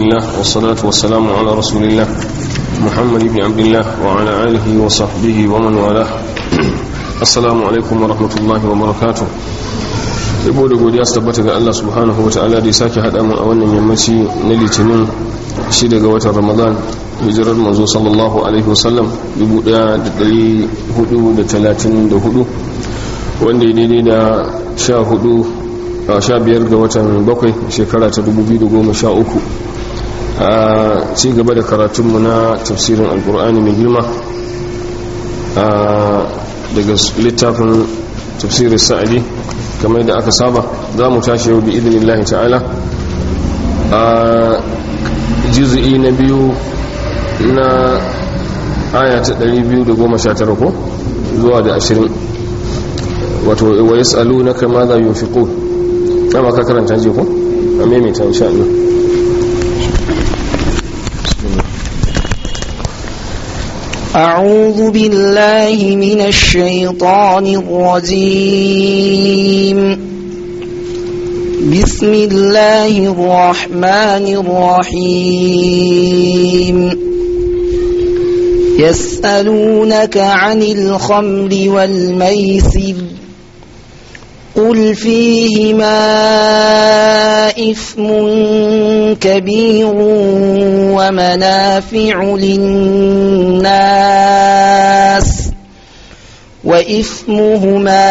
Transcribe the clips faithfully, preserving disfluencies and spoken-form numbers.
الله والصلاة والسلام على رسول الله محمد بن عبد الله وعلى آله وصحبه ومن والاه. السلام عليكم ورحمة الله وبركاته. Ibo da godiya su tabbata ga Allah subhanahu wa ta'ala da ya sake haɗa mu a wannan yammaci na litinin shi daga watan Ramadan, hijirar manzo sallallahu alaihi wasallam dubu ɗaya da ɗari hudu da talatin da hudu, wanda ya daidai da sha hudu a sha biyar ga watan bakwai shekara ta dubu biyu da goma sha uku. A ci gaba da karatunmu na tafsirin alkur'ani mai girma daga littafin tafsirin sa'adi kamar da aka saba. za mu tashi yau bi idinillahi ta'ala a juz'i na biyu na aya ta ɗari biyu da goma sha tara ko zuwa da ashirin, wato wa yas'alunaka madha yunfiqun. kama ka karanta ji ko a maimaita insha Allah. أعوذ بالله من الشيطان الرجيم. بسم الله الرحمن الرحيم. يسألونك عن الخمر والميسر قل فيهما إثم كبير ومنافع للناس وإثمهما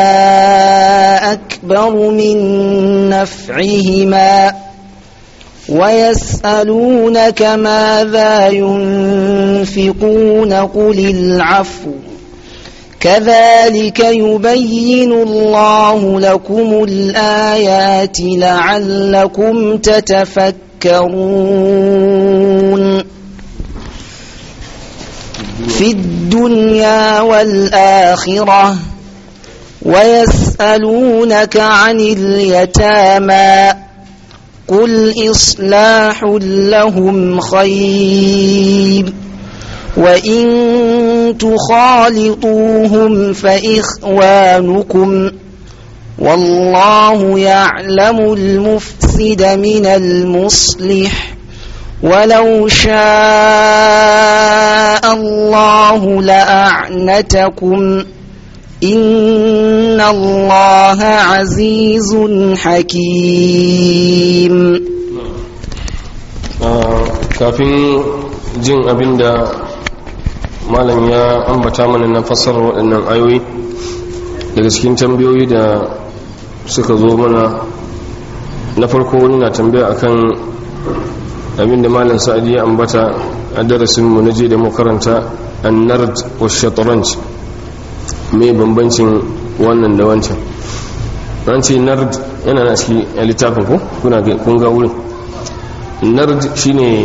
أكبر من نفعهما ويسألونك ماذا ينفقون قل العفو كذلك يبين الله لكم الآيات لعلكم تتفكرون. في الدنيا والآخرة ويسألونك عن اليتامى قل إصلاح لهم خير وإن تخالطوهم فإخوانكم والله يعلم المفسد من المصلح ولو شاء الله لأعنتكم إن الله عزيز حكيم. kafin jin abinda malam ya ambata mana na fassarar waɗannan ayoyi, daga cikin tambayoyi da suka zo mana, na farko wani na tambaya akan abinda malam sa'adi ya ambata a darasinmu na je da makaranta an-nard wa shatranj. me bambancin wannan da wancan? an ce nard yana na cikin littafin ku kuna kun ga wurin. nard shine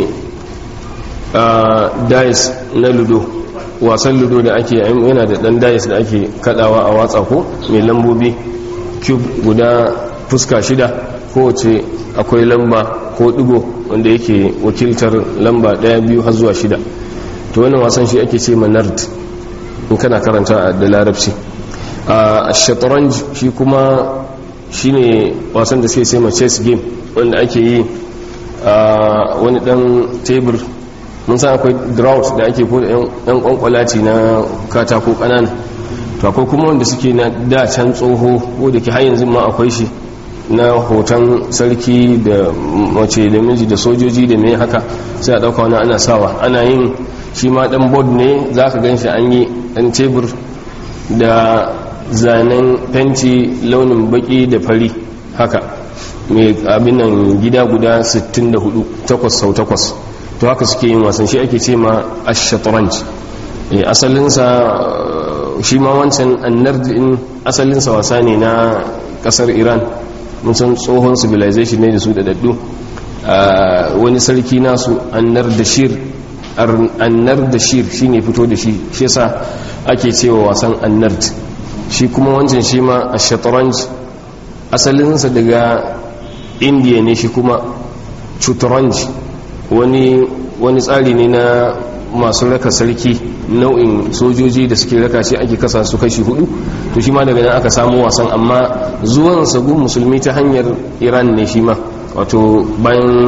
dais na ludo, wasan ludo da ake yana da dan dais da ake kadawa a watsa ko mai lambobi cube guda fuska shida, kowace akwai lamba ko digo wanda yake wakiltar lamba daya biyu har zuwa shida. to wannan wasan shi ake ce manard in kana karanta da larabci. a shatranj shi kuma shine wasan da suke ce ma chess game wanda ake yi a wani dan tebur. mun san akwai drought da ake ko yan kwankwalaci na katako kanana, to akwai kuma wanda suke na da can tsoho ko da ke har yanzu ma akwai shi na hoton sarki da mace da miji da sojoji da mai haka, sai a dauka wani ana sawa ana yin shi ma dan board ne zaka ganshi an yi dan tebur da zanen fenti launin baki da fari haka, mai abin nan gida guda sittin da hudu, takwas sau takwas. to haka suke yin wasan shi ake ce ma ash-shatranj. asalinsa shi ma wancan an-nard din asalinsa wasa ne na kasar Iran. mun san tsohon civilization ne da su da daddu. wani sarki nasu an-nardashir an-nardashir shine fito da shi, shi yasa ake cewa wasan an-nard. shi kuma wancan shi ma ash-shatranj asalinsa daga India ne. shi kuma shatranj wani wani tsari ne na masu raka sarki, nau'in sojoji da suke raka shi ake kasa su kashi hudu. to shi ma daga nan aka samu wasan, amma zuwan sagun musulmi ta hanyar Iran ne shi ma, wato bayan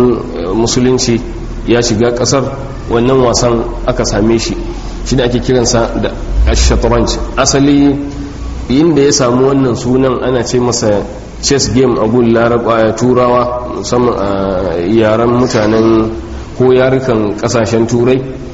musulunci ya shiga kasar wannan wasan aka same shi shi da ake kiransa da ash-shatranj. asali inda ya samu wannan sunan ana ce masa chess game a gun laraba turawa musamman a yaren mutanen ko yarukan kasashen turai.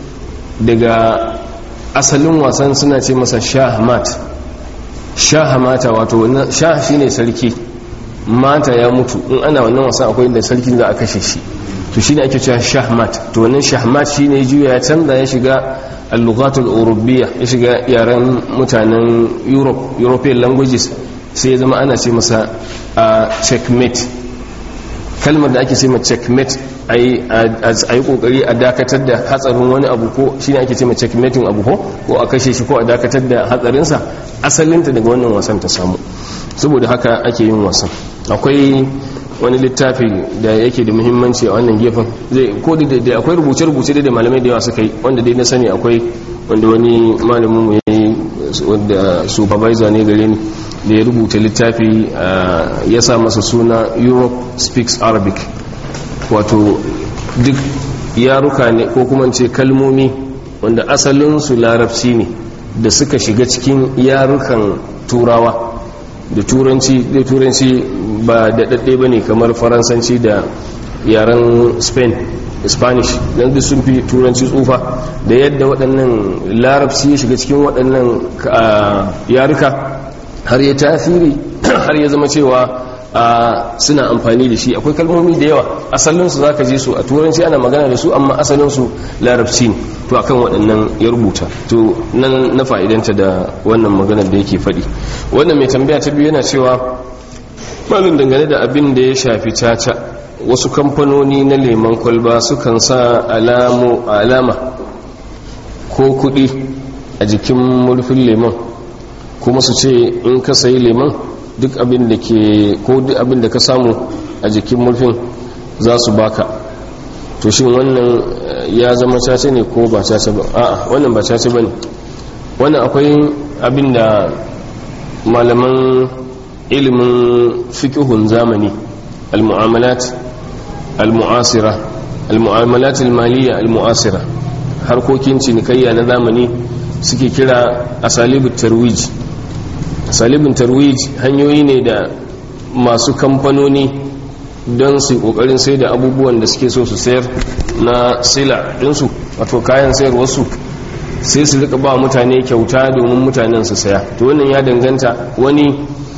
Daga asalin wasan suna ce masa shahmat. shahamata wato shah shine sarki, mata ya mutu, in ana wannan wasan akwai da sarki za a kashe shi, to shine ake cewa shahmat. to wannan shahmat shine juya ya canza ya shiga al-lughatul urubiyya, ya shiga yaren mutanen Europe, European languages, sai ya zama ana ce masa checkmate. kalmar da ake ce ma checkmate a yi kokari a dakatar da hatsarin wani abu, ko shine ake ce ma checkmating abu, ko ko a kashe shi ko a dakatar da hatsarinsa, asalinta daga wannan wasan ta samu. saboda haka ake yin wasan. akwai wani littafi da yake da muhimmanci a wannan gefen, zai ko da akwai rubuce-rubuce da malamai da yawa suka yi, wanda dai na sani akwai wanda wani malamin mu yayi, wanda supervisor ne gare ni, da ya rubuta littafi ya sa masa suna Europe Speaks Arabic, wato duk yaruka ne ko kuma ce kalmomi wanda asalinsu larabci ne da suka shiga cikin yarukan turawa. da turanci da turanci ba da dadde ba ne kamar faransanci da yaren spain spanish, don duk sun fi turanci tsufa. da yadda waɗannan larabci ya shiga cikin waɗannan yaruka har ya tasiri har ya zama cewa suna amfani da shi. akwai kalmomi da yawa asalinsu za ka ji su a turanci ana magana da su, amma asalinsu larabci ne. to akan waɗannan ya rubuta, to nan na fa'idanta da wannan maganar da yake faɗi. wannan mai tambaya ta biyu yana cewa malin dangane da abin da ya shafi caca, wasu kamfanoni na lemon kwalba sukan sa alama ko kuɗi a jikin murfin lemon, kuma su ce in ka sayi lemon duk abin da ke ko duk abin da ka samu a jikin murfin za su baka. to shin wannan ya zama caca ne ko ba caca ba? a'a, wannan ba caca bane. wannan akwai abin da malaman ilimin fiqhun zamani, al-mu'amalat al-mu'asira, al-mu'amalat al-maliyya al-mu'asira, harkokin cinikayya na zamani suke kira asalibut tarwij. asalibin tarwij hanyoyi ne da masu kamfanoni don su kokarin sai da abubuwan da suke so su sayar na sila dinsu, wato kayan sayarwarsu, sai su rika ba mutane kyauta domin mutanen su saya. to wannan ya danganta, wani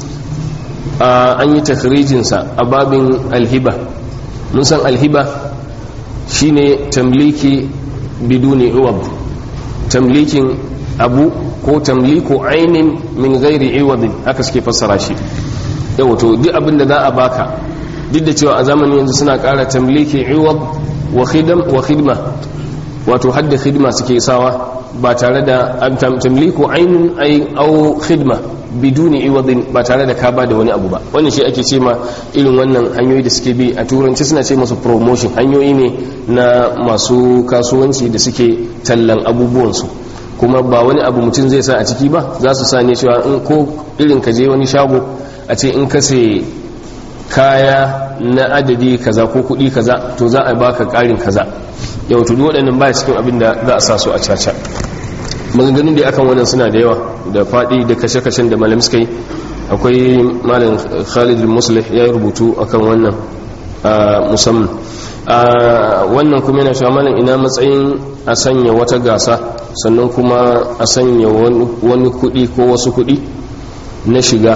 an yi takrijinsa a babin alhiba. mun san alhiba shine tamliki biduni iwab, tamlikin abu ko tamliku ainin min ghairi iwadin, haka suke fassara shi. yau to duk abin da za a baka, duk da cewa a zamanin yanzu suna ƙara tamliki iwad wa khidam wa khidma, wato hadda khidma suke sawa ba tare da tamliku ainin ay au khidma biduni iwadin, ba tare da ka ba da wani abu ba. wannan shi ake ce ma irin wannan hanyoyi da suke bi a turanci suna ce masu promotion, hanyoyi ne na masu kasuwanci da suke tallan abubuwansu, kuma ba wani abu mutum zai sa a ciki ba, za su sa ne cewa in ko irin ka je wani shago a ce in ka sai kaya na adadi kaza ko kuɗi kaza to za a baka ƙarin kaza. yau to waɗannan ba cikin abin da za a sa su a caca. maganganun da akan wannan suna da yawa da faɗi da kashe-kashen da malam suka yi. akwai malam Khalid al-Muslih ya yi rubutu akan wannan musamman. wannan kuma yana cewa malam ina matsayin a sanya wata gasa sannan kuma a sanya wani kuɗi ko wasu kuɗi na shiga,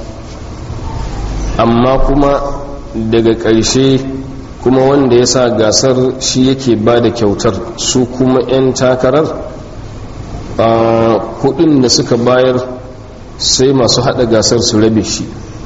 amma kuma daga ƙarshe kuma wanda ya sa gasar shi yake ba da kyautar, su kuma 'yan takarar kuɗin da suka bayar sai masu haɗa gasar su rabe shi.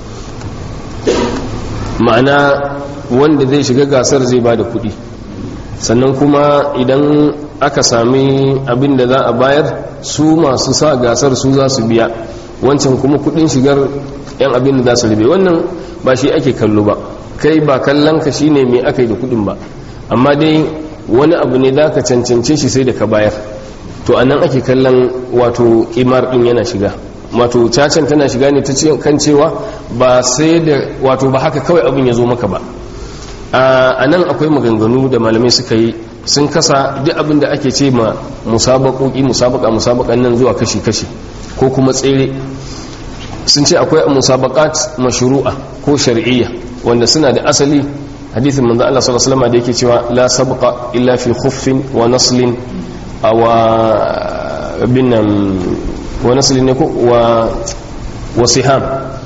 ma'ana wanda zai shiga gasar zai ba da kuɗi, sannan kuma idan aka sami abin da za a bayar su masu sa gasar su za su biya, wancan kuma kuɗin shigar 'yan abin da za su rabe. wannan ba shi ake kallo ba, kai ba kallon ka shine mai aka yi da kudin ba, amma dai wani abu ne za ka cancance shi sai da ka bayar. to anan ake kallon wato kimar din yana shiga, wato cacan tana shiga ne ta kan cewa ba sai da wato ba haka kawai abin ya zo maka ba. a nan akwai maganganu da malamai suka yi, sun kasa duk abin da ake ce ma musabaƙoƙi musabaka musabakan nan zuwa kashi-kashi ko kuma tsere. Sun ce akwai musabaƙat mashru'a ko shar'iyya wanda suna da asali. hadithin manzo Allah sallallahu alaihi wasallam da yake cewa la sabqa illa fi khuffin wa naslin aw binam wa naslin ne ko wa wa siham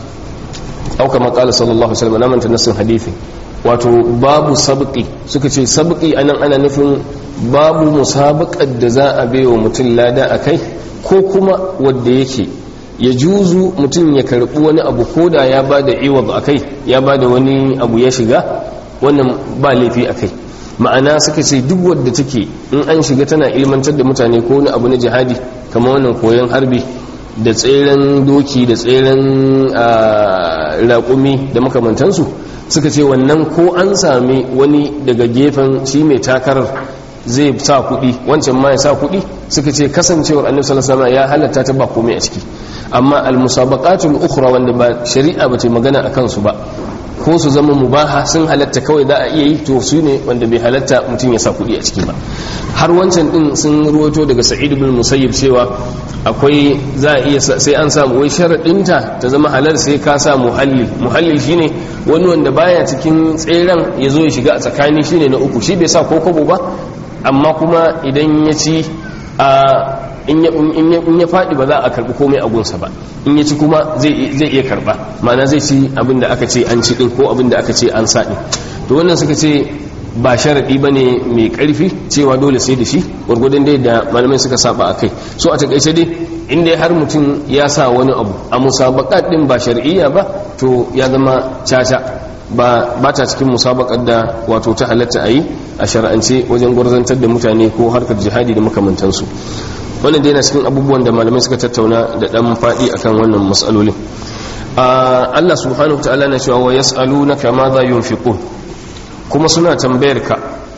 aw kama qala sallallahu alaihi wasallam naman tanasin hadithi. Wato babu sabqi, suka ce sabqi anan ana nufin babu musabaqar da za a baiwa mutum lada akai, ko kuma wanda yake ya juzu mutum ya karbi wani abu koda ya bada iwad akai, ya bada wani abu ya shiga, wannan ba laifi akai. Ma'ana suka ce duk wadda take in an shiga tana ilmantar da mutane ko wani abu na jihadi, kamar wannan koyon harbi da tseren doki da tseren raƙumi da makamantansu, suka ce wannan ko an sami wani daga gefen shi mai takarar zai sa kuɗi, wancan ma ya sa kuɗi, suka ce kasancewar annabi sallallahu alaihi wasallam ya halatta ta ba komai a ciki. Amma al-musabaqatul ukhra wanda ba shari'a ba ta magana akan su ba, ko su zama mubaha sun halatta kawai za a iya yi, to su ne wanda bai halatta mutum ya sa kuɗi a ciki ba. Har wancan din sun ruwato daga Sa'id ibn Musayyib cewa akwai za a iya sai an samu wai sharadinta ta zama halal sai ka sa muhallil. Muhallil shine wani wanda baya cikin tseren ya zo ya shiga a tsakani, shine na uku, shi bai sa ko kobo ba, amma kuma idan ya ci a in ya faɗi ba za a karɓi komai a gunsa ba, in ya ci kuma zai iya karɓa, ma'ana zai ci abin da aka ce an ci ɗin ko abin da aka ce an sa ɗin. To wannan suka ce ba sharaɗi ba ne mai ƙarfi cewa dole sai da shi, gwargwadon dai da malamai suka saba a kai. So a taƙaice dai inda har mutum ya sa wani abu a musabaƙat ɗin ba shar'iyya ba, to ya zama caca, ba ba ta cikin musabakar da wato ta halatta a yi a shar'ance wajen gwarzantar da mutane ko harkar jihadi da makamantansu. Wannan dai yana cikin abubuwan da malamai suka tattauna da dan faɗi akan wannan mas'alolin. Allah subhanahu ta'ala na cewa wa yas'alunaka ma za yunfiqun, kuma suna tambayar ka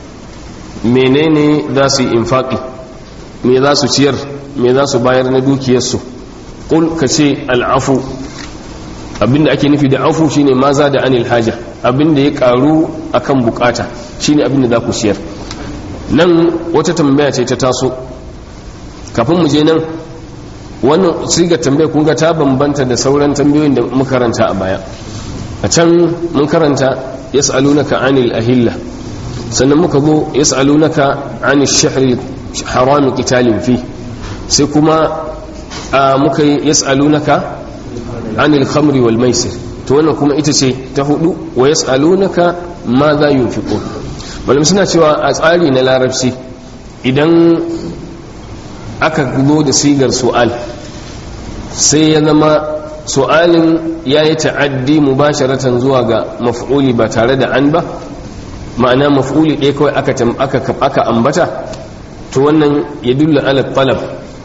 menene za su yi infaqi, me za su ciyar, me za su bayar na dukiyarsu. Qul ka ce al'afu, abinda ake nufi da afu shine ma za da anil haja, abinda ya karu akan bukata shine abinda za ku ciyar. Nan wata tambaya ce ta taso, kafin mu je nan wannan sigar tambaya kun ga ta bambanta da sauran tambayoyin da muka karanta a baya. A can mun karanta yas'alunaka anil ahilla, sannan muka zo yas'alunaka anil shahri haram qitalin fi, sai kuma muka yi yas'alunaka anil khamri wal maisir. To wannan kuma ita ce ta hudu, wa yas'alunaka ma za yunfiqun. Malam suna cewa a tsari na larabci idan aka zo da sigar su'al sai ya zama su'alin ya yi ta'addi mubasharatan zuwa ga maf'uli ba tare da an ba, ma'ana maf'uli ɗaya kawai aka aka ambata, to wannan ya dulla ala talab,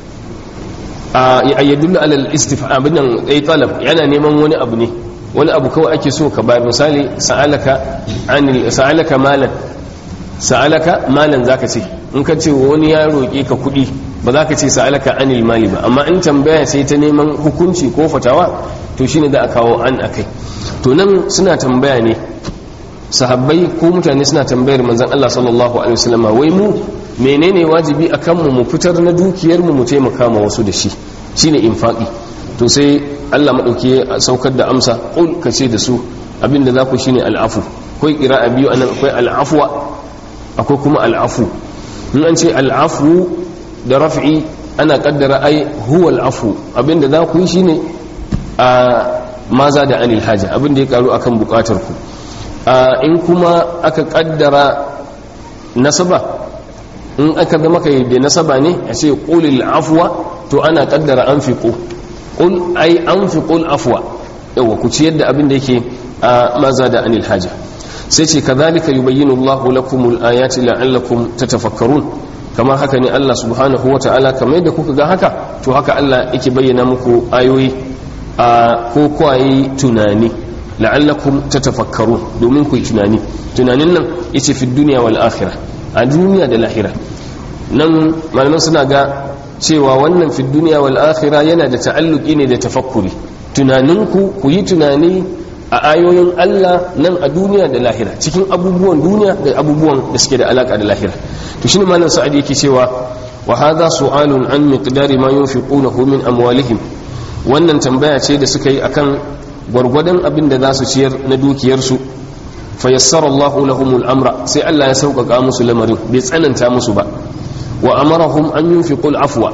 ya dulla ala istifham, binan ɗaya talab yana neman wani abu ne, wani abu kawai ake so ka bayar. Misali sa'alaka anil sa'alaka malan, sa'alaka malan zaka ce, in ka ce wani ya roƙe ka kuɗi ba za ka ce sa'alaka anil mali ba, amma in tambaya sai ta neman hukunci ko fatawa to shine da a kawo an akai. To nan suna tambaya ne, sahabbai ko mutane suna tambayar manzon Allah sallallahu alaihi wasallam, wai mu menene wajibi akan mu mu fitar na dukiyar mu mu taimaka ma wasu da shi, shine infaqi. To sai Allah madauki ya saukar da amsa, qul kace da su abinda za ku shine al'afu. Akwai qira'a biyu anan, akwai al'afwa akwai kuma al'afu. in an ce al'afu da raf'i ana kaddara ai huwa al'afu, abinda za ku yi shine a maza da anil haja, abinda ya karu akan bukatar ku. In kuma aka kaddara nasaba, in aka zama kai da nasaba ne a ce qulil afwa, to ana kaddara anfiqu, qul ai anfiqul afwa, yawa ku ciyar da abinda yake maza da anil haja. sai ce kadhalika yubayyinu Allahu lakumul ayati la'allakum tatafakkarun, kamar haka ne Allah subhanahu wata'ala kamar yadda kuka ga haka, to haka Allah yake bayyana muku ayoyi a ko kwayi tunani, la'allakum tatafakkarun, domin ku yi tunani. Tunanin nan yace fi dunya wal akhirah, a duniya da lahira. Nan malaman suna ga cewa wannan fi dunya wal akhirah yana da ta'alluki ne da tafakkuri. Tunaninku ku yi tunani a ayoyin Allah nan a duniya da lahira, cikin abubuwan duniya da abubuwan da suke da alaka da lahira. to shine malam sa'adi yake cewa wa hadha su'alun an miqdari ma yunfiqunahu min amwalihim, wannan tambaya ce da suka yi akan gwargwadon abin da za su ciyar na dukiyarsu. fayassara Allahu lahumul amra, sai Allah ya sauƙaƙa musu lamarin, bai tsananta musu ba. wa amarahum an yunfiqul afwa,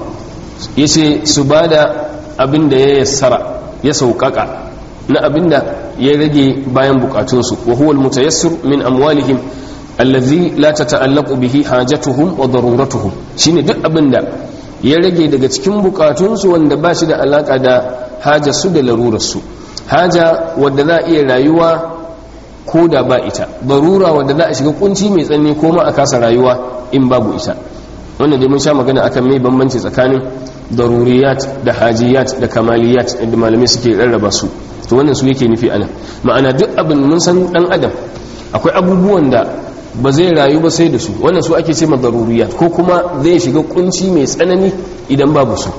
yace su bada abin da ya yassara ya sauƙaƙa na abin da ya rage bayan bukatunsu. wa huwa almutayassir min amwalihim allazi la tata'allaqu bihi hajatuhum wa daruratuhum, shine duk abin da ya rage daga cikin bukatunsu wanda ba shi da alaka da hajarsu da larurarsu. haja wadda za a iya rayuwa ko da ba ita, darura wadda za a shiga kunci mai tsanani ko ma a kasa rayuwa in babu ita. wannan dai mun sha magana akan mai bambanci tsakanin daruriyat da hajiyat da kamaliyat da malamai suke rarraba su. to wannan su yake nufi anan, ma'ana duk abin mun san dan adam akwai abubuwan da ba zai rayu ba sai da su, wannan su ake ce ma daruriyat, ko kuma zai shiga kunci mai tsanani idan babu su.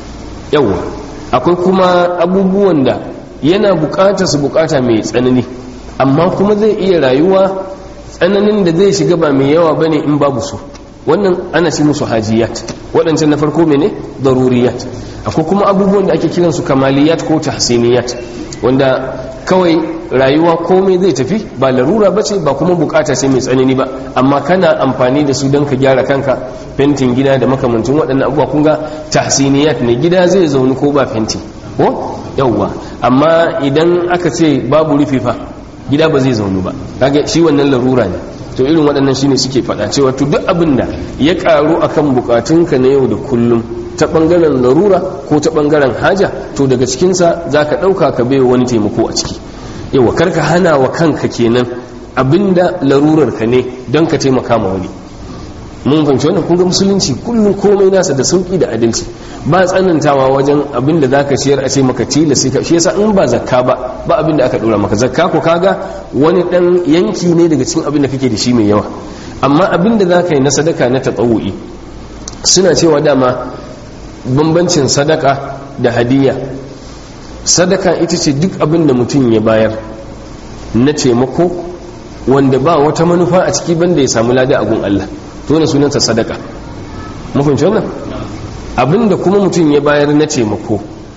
yawa akwai kuma abubuwan da yana bukata su bukata mai tsanani, amma kuma zai iya rayuwa tsananin da zai shiga ba mai yawa bane in babu su, wannan ana ce musu hajiyat. waɗancan na farko mene daruriyat. akwai kuma abubuwan da ake kiransu kamaliyat ko tahsiniyat, wanda kawai rayuwa komai zai tafi, ba larura bace ba kuma bukata ce mai tsanani ba, amma kana amfani da su don ka gyara kanka, fentin gida da makamancin waɗannan abubuwa. kun ga tahsiniyat ne, gida zai zaune ko ba fenti ko yawwa, amma idan aka ce babu rufi fa gida ba zai zaune ba, kaga shi wannan larura ne. to irin waɗannan shine suke faɗa cewa to duk abin da ya ƙaru akan bukatunka na yau da kullum ta ɓangaren larura ko ta ɓangaren haja, to daga cikinsa za ka ɗauka ka bai wani taimako a ciki. yawa karka hana wa kanka kenan abinda larurarka ne don ka taimaka ma wani. mun fahimci wannan, kun ga musulunci kullum komai nasa da sauki da adalci, ba tsanantawa wajen abinda za ka ciyar a ce maka tilasi ka. shi yasa in ba zakka ba ba abinda aka dora maka. zakka ko kaga wani dan yanki ne daga cikin abinda kake da shi mai yawa, amma abinda za ka yi na sadaka na tatawu'i, suna cewa dama bambancin sadaka da hadiyya. sadaka ita ce duk abinda mutum ya bayar na taimako wanda ba wata manufa a ciki banda ya samu lada a gun Allah, to ne sunanta sadaka. mun fahimci wannan. abinda kuma mutum ya bayar na taimako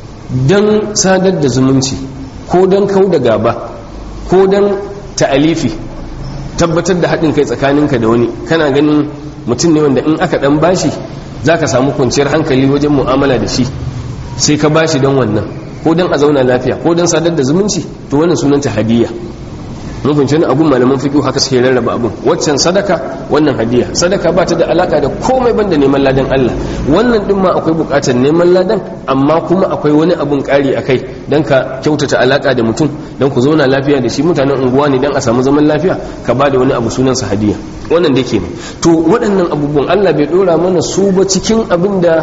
don sadar da zumunci ko don kau da gaba ko don ta'alifi, tabbatar da haɗin kai tsakaninka da wani, kana ganin mutum ne wanda in aka ɗan bashi za ka samu kwanciyar hankali wajen mu'amala da shi, sai ka bashi don wannan, ko don a zauna lafiya ko don sadar da zumunci, to wannan sunanta hadiyya. mun fahimci wani abun malaman fiqh haka suke rarraba abun, waccan sadaka wannan hadiya. sadaka ba ta da alaka da komai banda neman ladan Allah, wannan din ma akwai bukatar neman ladan, amma kuma akwai wani abun kari akai dan ka kyautata alaka da mutum, dan ku zauna lafiya da shi, mutanen unguwa ne dan a samu zaman lafiya, ka ba da wani abu sunan sa hadiya. wannan da ke ne. to waɗannan abubuwan Allah bai dora mana su ba cikin abin da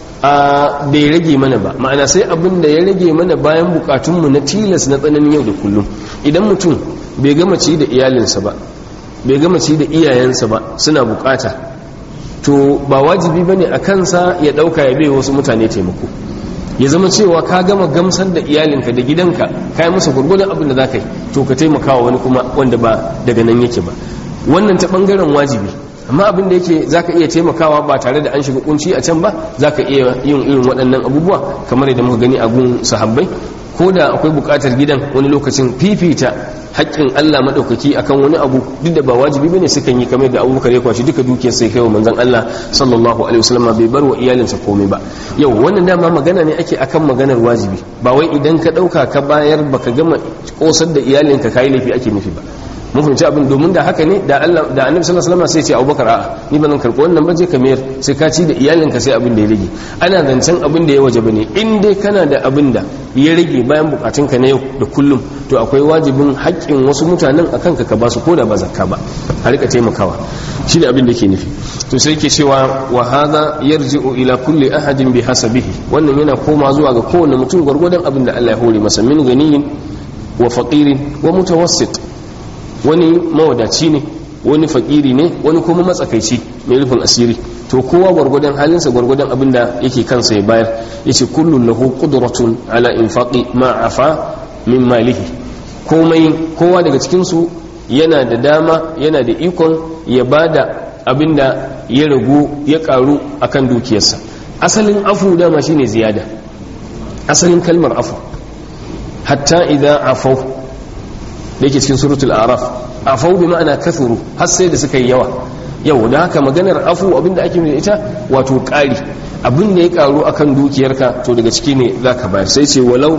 a bai rage mana ba, ma'ana sai abin da ya rage mana bayan bukatunmu na tilas na tsananin yau da kullum. idan mutum bai gama ci da iyalinsa ba, bai gama ci da iyayensa ba, suna bukata, to ba wajibi bane a kansa ya dauka ya bai wasu mutane taimako. ya zama cewa ka gama gamsar da iyalinka da gidanka, ka yi masa gurgurdan abin da za ka yi, to ka taimakawa wani kuma wanda ba daga nan yake ba. wannan ta bangaren wajibi. amma abin da yake za ka iya taimakawa ba tare da an shiga kunci a can ba, za ka iya yin irin waɗannan abubuwa kamar yadda muka gani a gun sahabbai. ko da akwai bukatar gidan wani lokacin fifita haƙƙin Allah maɗaukaki akan wani abu, duk da ba wajibi bane sukan yi, kamar da Abubakar ya kwashi duka dukiyar sai kai wa manzon Allah sallallahu alaihi wasallam, bai bar wa iyalinsa komai ba. yau wannan dama magana ne ake akan maganar wajibi, ba wai idan ka ɗauka ka bayar baka gama kosar da iyalinka kai laifi ake nufi ba. mun fahimci abin, domin da haka ne da Allah da Annabi sallallahu alaihi wasallam sai ya ce Abubakar a'a ni ba zan karɓi wannan ba, je ka mayar, sai ka ci da iyalinka sai abin da ya rage. ana zancen abin da ya wajaba ne, in dai kana da abin da ya rage bayan bukatunka na yau da kullum, to akwai wajibin haƙƙin wasu mutanen akan ka ka ba su, koda ba zakka ba, a rika taimakawa. shi ne abin da ke nufi. to sai ke cewa wa hadha yarji'u ila kulli ahadin bi hasabihi, wannan yana koma zuwa ga kowane mutum gwargwadon abin da Allah ya hore masa, min ganiyin wa faqirin wa mutawassit. wani mawadaci ne, wani fakiri ne, wani kuma matsakaici mai rufin asiri, to kowa gwargwadon halinsa gwargwadon abin da yake kansa ya bayar. yace kullun lahu qudratun ala infaqi ma afa min malihi, komai kowa daga cikin su yana da dama yana da ikon ya bada abinda ya ragu ya karu akan dukiyarsa. Asalin afu dama shine ziyada, asalin kalmar afu hatta idza afau da yake cikin suratul araf, afau bi ma'ana kathuru, har sai da suka yi yawa. Yau da haka maganar afu abinda ake da ita wato ƙari, abin da ya karu akan dukiyarka to daga ciki ne zaka bayar. Sai ce walau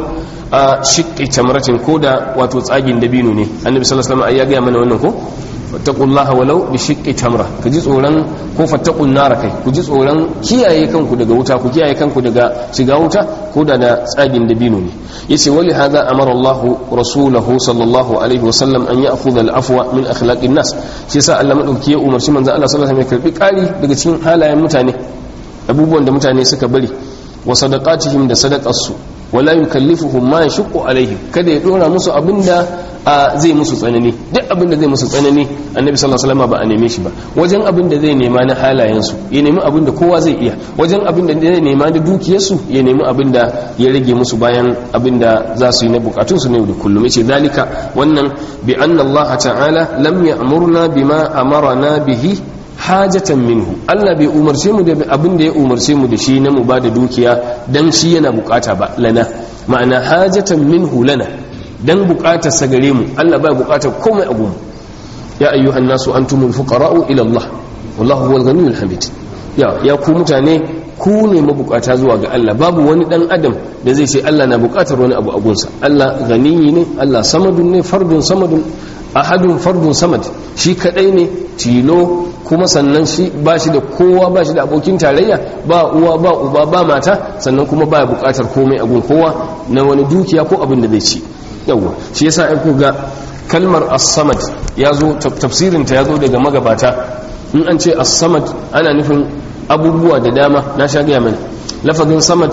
a shiqqi tamratin, ko da wato tsagin dabino ne. Annabi sallallahu alaihi wasallam ya ga mana wannan ko fattaqullaha walau bi shiqqi tamra, ku ji tsoron ko fattaqun nar, kai ku ji tsoron kiyaye kanku daga wuta, ku kiyaye kanku daga shiga wuta ko da da tsagin dabino ne. yace wali hadha amara Allah rasulahu sallallahu alaihi wasallam an ya'khudha al-afwa min akhlaqin nas. shi yasa Allah madauki ya umarci manzo Allah sallallahu alaihi wasallam ya karbi kari daga cikin halayen mutane, abubuwan da mutane suka bari, wa sadaqatihim da sadaqarsu, wala yukallifuhum ma yashqu alaihim, kada ya dora musu abinda zai musu tsanani. Duk abinda zai musu tsanani annabi sallallahu alaihi wasallam ba a neme shi ba. Wajen abinda zai nema na halayensu ya nemi abinda kowa zai iya, wajen abinda zai nema da dukiyarsu ya nemi abinda ya rage musu bayan abinda za su yi na bukatunsu ne da kullum. yace zalika wannan bi anna Allah ta'ala lam ya'murna bima amarna bihi hajatan minhu, Allah bai umarce mu da abin da ya umarce mu da shi na mu ba da dukiya dan shi yana bukata ba, lana ma'ana hajatan minhu lana, dan bukatar sa gare mu. Allah bai bukatar komai a gumu. ya ayyuhan nasu antumul fuqara'u ila Allah wallahu huwal ghaniyyul hamid. ya ya ku mutane, ku ne mabukata zuwa ga Allah, babu wani dan adam da zai ce Allah na bukatar wani abu a gunsa. Allah ganiyi ne, Allah samadun ne, fardun samadun, ahadun fardun samad, shi kadai ne tilo, kuma sannan shi ba shi da kowa, ba shi da abokin tarayya, ba uwa ba uba ba mata, sannan kuma ba bukatar komai a gun kowa na wani dukiya ko abin da zai ci. yawa shi yasa ai ku ga kalmar as-samad yazo tafsirin ta yazo daga magabata. in an ce as-samad ana nufin abubuwa da dama, na sha gaya mana lafazin samad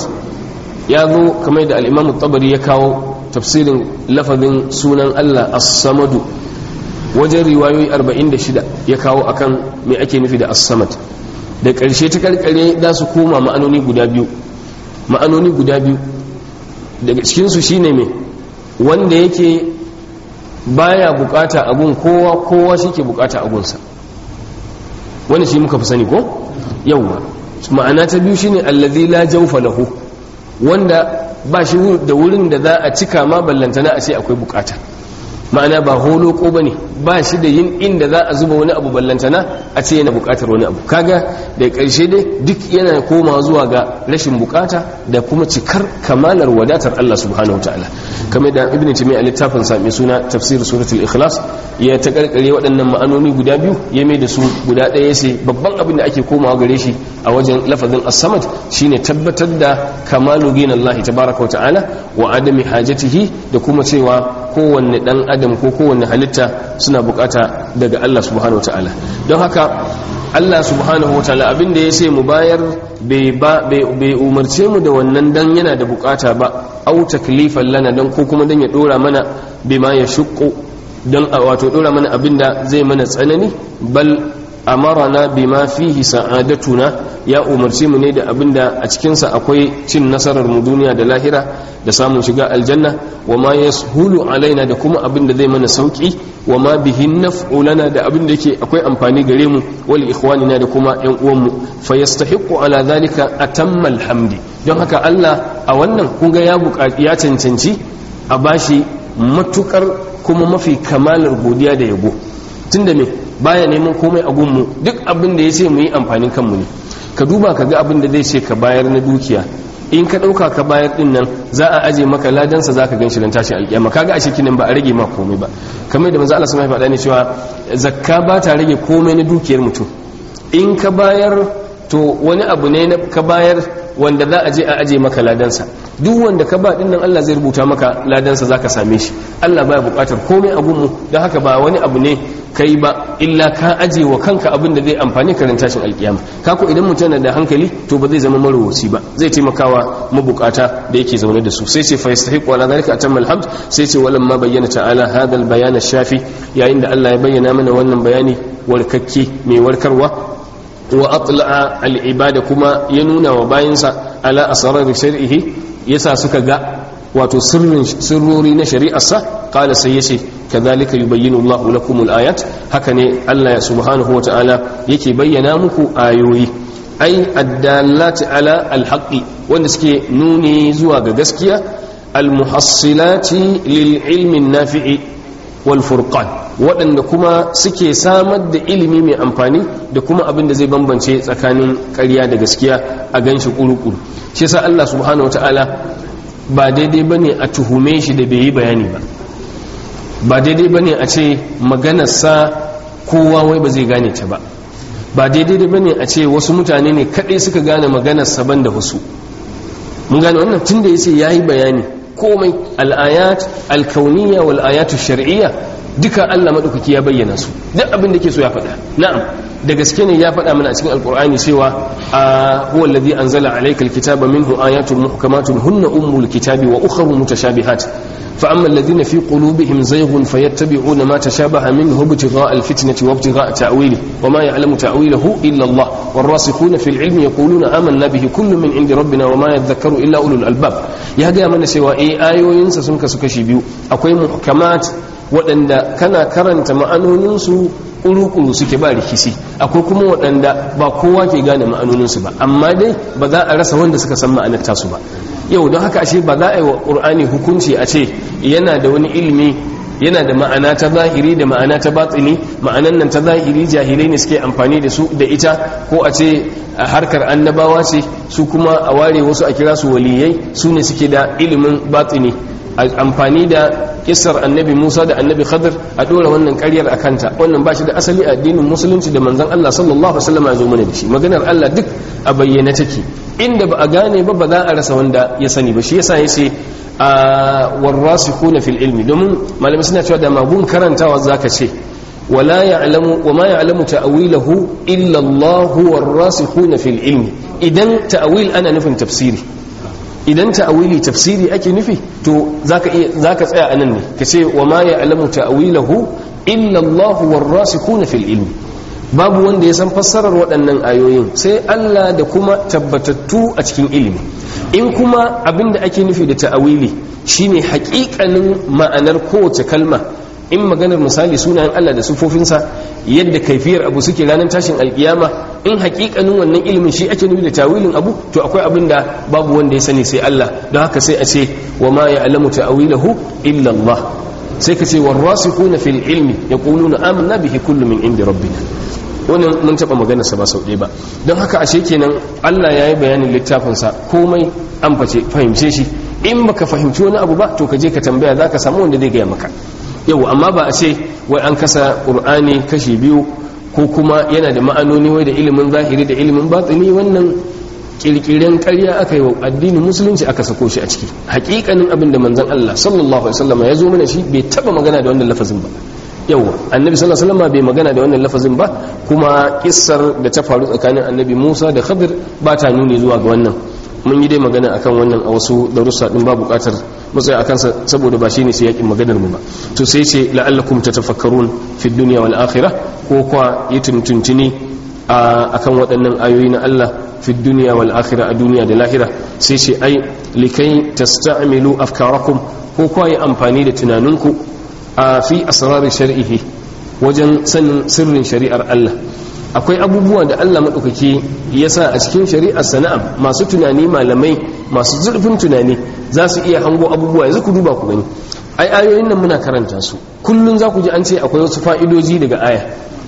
yazo kamar da al-Imam at-Tabari ya kawo tafsirin lafazin sunan Allah as-samadu wajen riwayoyi arba'in da shida ya kawo akan me ake nufi da as-samad. da ƙarshe ta karkare za su koma ma'anoni guda biyu ma'anoni guda biyu daga cikinsu shine me wanda yake baya bukata abun kowa, kowa shi ke bukata abunsa. wani shi muka fi sani ko yawwa. ma'ana ta biyu shine allazi la jawfa lahu, wanda ba shi da wurin da za a cika ma ballantana a ce akwai bukata. ma'ana ba holoko bane, ba shi da yin inda za a zuba wani abu ballantana a ce yana bukatar wani abu. kaga da karshe dai duk yana koma zuwa ga rashin bukata da kuma cikar kamalar wadatar Allah subhanahu wataala. kamar da ibn taymiyyah littafin sa mai suna tafsir suratul ikhlas ya ta karkare waɗannan ma'anoni guda biyu, ya mai da su guda ɗaya. sai babban abin da ake komawa gare shi a wajen lafazin as-samad shine tabbatar da kamalu ginallahi tabaraka wataala wa adami hajatihi, da kuma cewa kowanne dan adam ko kowanne halitta suna bukata daga Allah subhanahu wataala. don haka Allah subhanahu wataala abin da ya ce mu bayar bai umarce mu da wannan dan yana da bukata ba, au taklifan lana, dan ko kuma dan ya dora mana bima ya shuqqu, dan wato dora mana abinda zai mana tsanani. bal amarana bima fihi sa'adatuna, ya umarce mu ne da abinda a cikin sa akwai cin nasarar mu duniya da lahira da samun shiga aljanna. wa ma yashulu alaina, da kuma abinda zai mana sauki. wa ma bihi naf'u lana, da abinda yake akwai amfani gare mu wal ikhwanina, da kuma yan uwan mu. fa yastahiqu ala dhalika atamma alhamdi. don haka Allah a wannan kun ga ya buƙaci, ya cancanci a bashi matukar kuma mafi kamalar godiya da yabo. tunda me baya neman komai a gunmu, duk abin da ya ce mu yi amfanin kanmu ne. ka duba ka ga abin da zai ce ka bayar na dukiya, in ka ɗauka ka bayar ɗin nan za a aje maka ladansa, za ka gan shi don tashin alƙiyama. kaga a shekin nan ba a rage ma komai ba, kamar da manzo Allah sama ya faɗa ne cewa zakka ba ta rage komai na dukiyar mutum. in ka bayar to wani abu ne na ka bayar wanda za a je a aje maka ladansa. duk wanda ka ba din nan Allah zai rubuta maka ladansa, zaka same shi. Allah baya bukatar komai a gunmu, don haka ba wani abu ne kai ba illa ka aje wa kanka abin da zai amfani ka ran tashin alkiyama. kako idan mutum yana da hankali to ba zai zama marowaci ba, zai taimakawa mabukata da yake zaune da su. sai ce fa yastahiqu ala dhalika atamma alhamd. sai ce walamma bayyana ta'ala hadha albayan ash-shafi, yayin da Allah ya bayyana mana wannan bayani warkakke mai warkarwa. wa atla'a al-ibada, kuma ya nuna wa bayinsa ala asrar shar'ihi, yasa suka ga wato sirrin sirrori na shari'arsa qala sai yace kadhalika yubayyinu Allahu lakum al-ayat haka ne Allah subhanahu wa ta'ala yake bayyana muku ayoyi ai addallat ala al-haqqi wanda suke nuni zuwa ga gaskiya al-muhassilati lil ilmi an-nafi'i wal furqan waɗanda kuma suke samar da ilimi mai amfani da kuma abin da zai bambance tsakanin ƙarya da gaskiya a ganshi ƙuruƙuru shi yasa Allah subhanahu wata'ala ba daidai bane a tuhume shi da bai yi bayani ba ba daidai bane a ce maganarsa kowa wai ba zai gane ta ba ba daidai bane a ce wasu mutane ne kaɗai suka gane maganarsa ban da wasu mun gane wannan tun da ya ce ya yi bayani komai al'ayat alkauniya wal ayatu shar'iyya duka Allah madaukaki ya bayyana su duk abin da ke so ya faɗa na'am da gaske ne ya faɗa mana a cikin alqur'ani cewa huwa alladhi anzala alayka alkitaba minhu ayatun muhkamatun hunna ummul kitabi wa ukhra mutashabihat fa amma alladhina fi qulubihim zayghun fayattabi'una ma tashabaha minhu ibtigha'a alfitnati wa ibtigha'a ta'wili wa ma ya'lamu ta'wilahu illa Allah والراسخون في العلم يقولون آمنا به كل من عند ربنا وما يذكر إلا أولو الألباب يا جماعة من سوى أي آيوين سسنك سكشي بيو أقوي محكمات waɗanda kana karanta ma'anoninsu ƙuruƙuru suke ba rikici akwai kuma waɗanda ba kowa ke gane ma'anoninsu ba amma dai ba za a rasa wanda suka san ma'anar tasu ba yau don haka ashe ba za a yi wa ƙur'ani hukunci a ce yana da wani ilimi yana da ma'ana ta zahiri da ma'ana ta batini ma'anan nan ta zahiri jahilai ne suke amfani da su da ita ko a ce harkar annabawa ce su kuma a ware wasu a kira su waliyai su ne suke da ilimin batini amfani da kissar annabi Musa da annabi Khadir a dora wannan ƙaryar a kanta wannan ba shi da asali a addinin musulunci da manzon Allah sallallahu alaihi wasallam ya zo mana da shi maganar Allah duk a bayyana take inda ba a gane ba ba za a rasa wanda ya sani ba shi yasa yace a warasikhuna fil ilmi domin malami suna cewa da magun karantawa zaka ce wala ya'lamu wama ya'lamu ta'wilahu illa Allah warasikhuna fil ilmi idan ta'wil ana nufin tafsiri idan ta'awili tafsiri ake nufi to zaka iya zaka tsaya anan ne kace wa ma ya'lamu ta'wilahu illa Allah warasikuna fil ilmi babu wanda ya san fassarar waɗannan ayoyin sai Allah da kuma tabbatattu a cikin ilimi in kuma abinda ake nufi da ta'awili shine haƙiƙanin ma'anar kowace kalma in maganar misali sunayen Allah da sufofinsa yadda kaifiyar abu suke ranar tashin alkiyama in hakikanin wannan ilimin shi ake nufi da tawilin abu to akwai abin da babu wanda ya sani sai Allah don haka sai a ce wa ma ya'lamu ta'wilahu illa Allah sai ka ce warasikhuna fil ilmi yaquluna amanna bihi kullu min indi rabbina wannan mun taba magana sa ba sau ɗaya ba don haka ashe kenan Allah ya yi bayanin littafinsa komai an face fahimce shi in baka fahimci wani abu ba to ka je ka tambaya zaka samu wanda zai gaya maka yau amma ba a ce wai an kasa ƙur'ani kashi biyu ko kuma yana da ma'anoni wai da ilimin zahiri da ilimin batini wannan kirkiren ƙarya aka yi wa addinin musulunci aka sako shi a ciki hakikanin abin da manzon Allah sallallahu alaihi wasallam ya zo mana shi bai taba magana da wannan lafazin ba yau annabi sallallahu alaihi wasallam bai magana da wannan lafazin ba kuma kissar da ta faru tsakanin annabi Musa da Khadir ba ta nuni zuwa ga wannan mun yi dai magana akan wannan a wasu darussa din ba bukatar matsaya akan sa saboda ba shine sai yakin maganar mu ba to sai ce la'allakum tatafakkarun fi dunya wal akhirah ko kwa yi tuntuntuni akan waɗannan ayoyi na Allah fi dunya wal akhirah a duniya da lahira sai ce ai likai tasta'milu afkarakum ko kwa yi amfani da tunaninku a fi asrar shar'ihi wajen sanin sirrin shari'ar Allah akwai abubuwa da Allah maɗaukaki ya sa a cikin shari'ar sana'am masu tunani malamai masu zurfin tunani za su iya hango abubuwa yanzu ku duba ku gani ai ayoyin nan muna karanta su kullum za ku ji an ce akwai wasu fa'idoji daga aya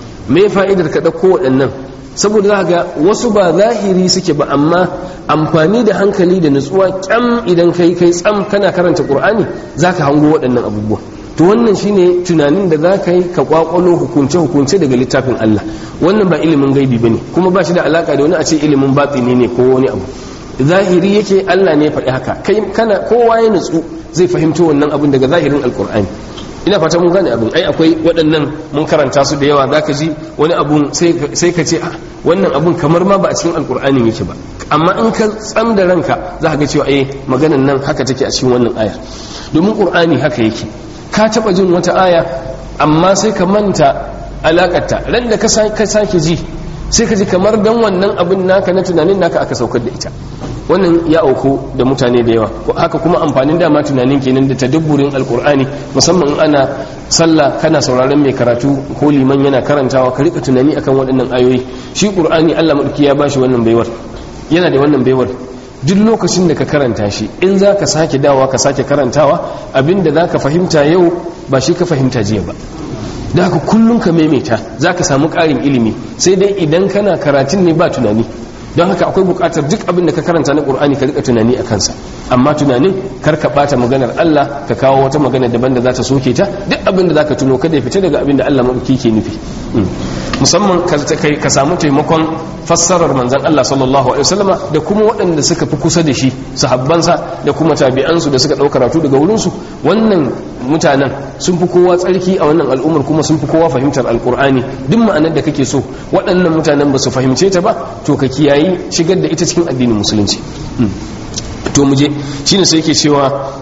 me fa'idar ka ɗauko waɗannan saboda za ga wasu ba zahiri suke ba amma amfani da hankali da nutsuwa kyam idan kai kai tsam kana karanta qur'ani za ka hango waɗannan abubuwa to wannan shine tunanin da za ka yi ka kwakwalo hukunce-hukunce daga littafin Allah wannan ba ilimin gaibi ba ne kuma ba shi da alaka da wani a ce ilimin batini ne ko wani abu zahiri yake Allah ne ya faɗi haka kai kana kowa ya nutsu zai fahimci wannan abin daga zahirin alkur'ani ina fata mun gane abin ai akwai waɗannan mun karanta su da yawa za ka ji wani abun sai ka ce wannan abun kamar ma ba a cikin alkur'anin yake ba amma in ka tsam da ranka za ka ga cewa eh maganan nan haka take a cikin wannan ayar domin qur'ani haka yake ka taba jin wata aya amma sai ka manta alakarta ran da ka sake ji sai ka ji kamar dan wannan abin naka na tunanin naka aka saukar da ita wannan ya auku da mutane da yawa. Haka kuma amfanin dama tunanin kenan da tadabburin alkur'ani, musamman ana sallah kana sauraron mai karatu ko liman yana karantawa ka rika tunani akan waɗannan ayoyi. Shi qur'ani Allah madauki ya bashi wannan baiwar, yana da wannan baiwar. Duk lokacin da ka karanta shi, in za ka sake dawa ka sake karantawa, abinda za ka fahimta yau ba shi ka fahimta jiya ba. Da haka kullum ka maimaita za ka samu ƙarin ilimi, sai dai idan kana karatun ne ba tunani. Don haka akwai buƙatar duk abin da ka karanta na ƙur'ani ka rika tunani a kansa, amma tunanin kar ka ɓata maganar Allah ka kawo wata magana daban da za ta soke ta. Duk abin da za ka tuno kada ya fita daga abin da Allah maɗauki ke nufi. Musamman ka samu taimakon fassarar manzan Allah sallallahu alaihi wasallama da kuma waɗanda suka fi kusa da shi, sahabbansa da kuma tabi'ansu da suka ɗau karatu daga wurinsu. Wannan mutanen sun fi kowa tsarki a wannan al'ummar, kuma sun fi kowa fahimtar alkur'ani. Duk ma'anar da kake so waɗannan mutanen ba su fahimce ta ba, to ka kiyayi shigar da ita cikin addinin musulunci. To muje shine sai yake cewa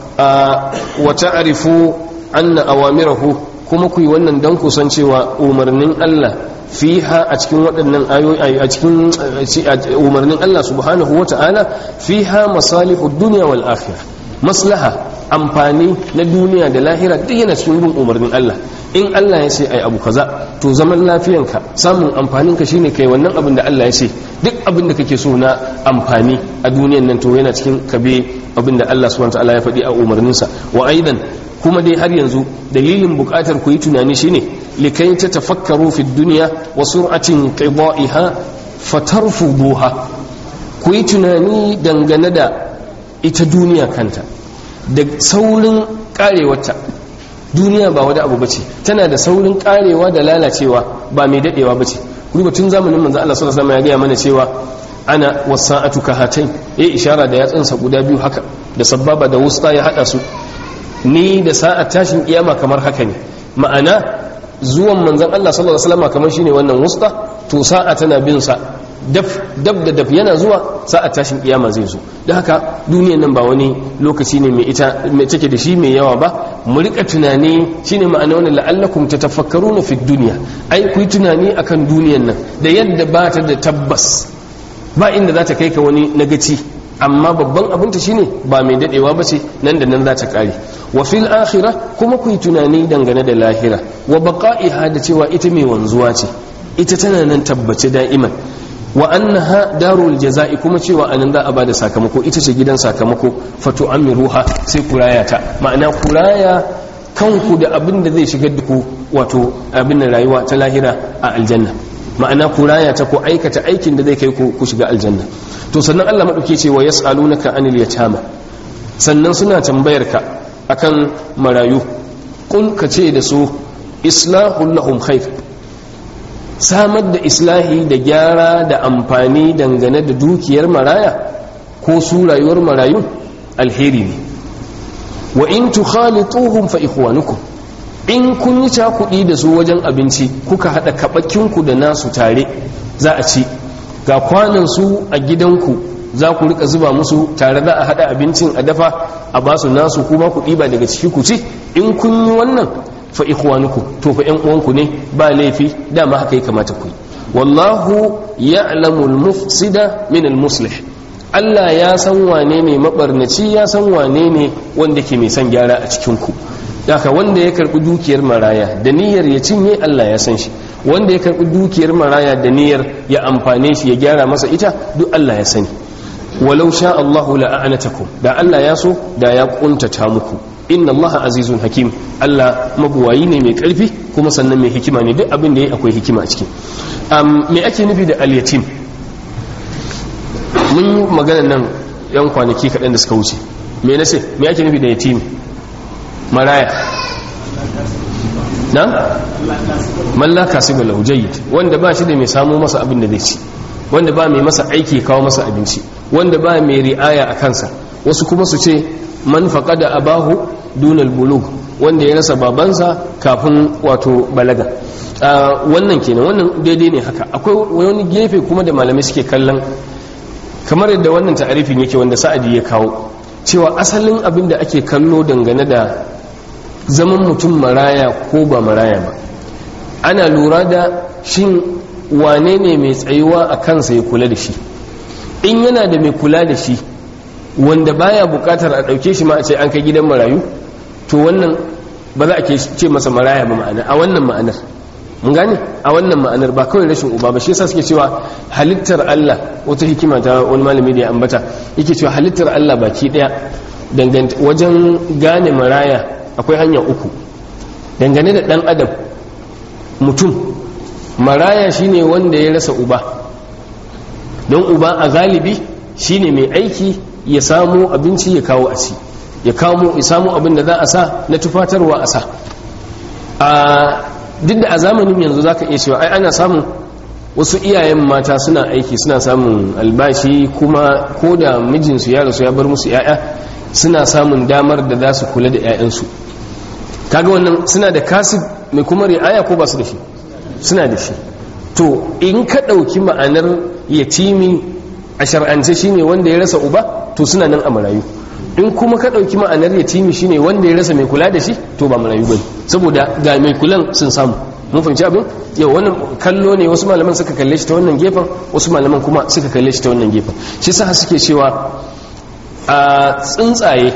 wa ta'rifu anna awamirahu, kuma ku yi wannan dan kusan cewa umarnin Allah fiha a cikin waɗannan ayoyi a cikin umarnin Allah subhanahu wata'ala fiha masalihud dunya wal akhirah, maslaha amfani na duniya da lahira duk yana cikin bin umarnin Allah. In Allah ya ce ai abu kaza, to zaman lafiyanka, samun amfaninka shine kai wannan abin da Allah ya ce. Duk abin da kake so na amfani a duniyan nan to yana cikin kabe abin da Allah subhanahu wataala ya faɗi a umarninsa. Wa aidan kuma dai har yanzu dalilin buƙatar ku yi tunani shine likai ta tafakkaru fi dunya wa sur'atin qida'iha fatarfuduha. Ku yi tunani dangane da ita duniya kanta da saurin karewarta. Duniya ba wani abu bace, tana da saurin karewa da lalacewa, ba mai dadewa bace. Kuma tun zamanin manzo Allah sallallahu alaihi wasallam ya gaya mana cewa ana wasa'atu kahatain, eh ishara da yatsunsa guda biyu haka da sababa da wusta ya hada su. Ni da sa'at tashin kiyama kamar haka ne. Ma'ana zuwan manzon Allah sallallahu alaihi wasallam kamar shine wannan wusta, to sa'a tana bin sa daf dab da daf yana zuwa sa'a tashin kiyama zai zo. Da haka duniyar nan ba wani lokaci ne mai ita mai take da shi mai yawa ba. Mu rika tunani shine ma'ana wannan la'allakum tatafakkaruna fi dunya, ai ku yi tunani akan duniyar nan da yadda ba ta da tabbas, ba inda za ta kai ka wani nagaci, amma babban abinta shine ba mai dadewa ba ce, nan da nan za ta kare. Wa fil akhirah kuma ku yi tunani dangane da lahira, wa baqa'iha da cewa ita mai wanzuwa ce, ita tana nan tabbace da'iman. Wa annaha darul jaza'i, kuma cewa anan za a bada sakamako, ita ce gidan sakamako. Fatu amiruha, sai kuraya ta, ma'ana kuraya kanku da abin da zai shigar da ku wato abin da rayuwa ta lahira a aljanna, ma'ana kuraya ta ko aikata aikin da zai kai ku shiga aljanna. To sannan Allah madauke ce wa yas'alunaka anil yatama, sannan suna tambayar ka akan marayu. Qul ka ce da su islahul lahum khair, samar da islahi da gyara da amfani dangane da dukiyar maraya ko su rayuwar marayu alheri ne. Wa in tukhalituhum fa ikhwanukum, in kun yi cakuɗi da su wajen abinci kuka haɗa kaɓakinku da nasu tare za a ci, ga kwanan su a gidanku za ku rika zuba musu tare, za a haɗa abincin a dafa a ba su nasu kuma ku ɗiba daga ciki ku ci. In kun yi wannan fa ikhwanukum, to fa ƴan uwanku ne, ba laifi, dama haka ya kamata ku yi. Wallahu ya'lamu al-mufsida min al-muslih, Allah ya san wane ne mabarnaci, ya san wane ne wanda ke mai son gyara a cikin ku. Daka wanda ya karbi dukiyar maraya da niyyar ya cinye, Allah ya san shi. Wanda ya karbi dukiyar maraya da niyyar ya amfane shi ya gyara masa ita, duk Allah ya sani. Walau sha Allahu la'anatakum, da Allah ya so da ya kuntata muku. Inna Allah azizun hakim, Allah mabuwayi ne mai karfi kuma sannan mai hikima ne, duk abin da ya akwai hikima a ciki. Um, me ake nufi da al-yatim? Mun yi magana nan yan kwanaki kaɗan da suka wuce. Me na ce? Me ake nufi da yatim? Maraya na? Malla kasibu lahu jayyid, wanda ba shi da mai samu masa abin da zai ci, wanda ba mai masa aiki kawo masa abinci, wanda ba mai ri'aya a kansa. Wasu kuma su ce man faqada abahu dunal bulugh, wanda ya rasa babansa kafin wato balaga. Wannan kenan, wannan daidai ne haka. Akwai wani gefe kuma da malamai suke kallon, kamar yadda wannan ta'arifin yake wanda Sa'adi ya kawo, cewa asalin abin da ake kallo dangane da zaman mutum maraya ko ba maraya ba, ana lura da shin wane ne mai tsayuwa a kansa ya kula da shi. In yana da mai kula da shi wanda baya bukatar a ɗauke shi ma a ce an kai gidan marayu, to wannan ba za a ke ce masa maraya ba ma'ana a wannan ma'anar. mun gane a wannan ma'anar ba kawai rashin uba ba. shi yasa suke cewa halittar Allah, wata hikima ta wani malami da ya ambata yake cewa halittar Allah baki daya dangane wajen gane maraya akwai hanya uku. dangane da dan adam mutum, maraya shine wanda ya rasa uba, don uba a galibi shine mai aiki ya samu abinci ya kawo a ci, ya kawo ya samu abin da za a sa na tufatarwa a sa. a duk da a zamanin yanzu zaka iya cewa ai ana samun wasu iyayen mata suna aiki suna samun albashi, kuma ko da mijinsu ya rasu ya bar musu yaya suna samun damar da za su kula da yayansu. kaga wannan suna da kasib mai kuma ri'aya ko ba su da shi? suna da shi. to in ka ɗauki ma'anar yatimi a shar'ance shine wanda ya rasa uba, to suna nan a marayu. in kuma ka ɗauki ma'anar yatimi shine wanda ya rasa mai kula da shi, to ba marayu bane, saboda ga mai kulan sun samu. mun fahimci abin yau. wannan kallo ne, wasu malaman suka kalle shi ta wannan gefen, wasu malaman kuma suka kalle shi ta wannan gefen. shi sa suke cewa a tsuntsaye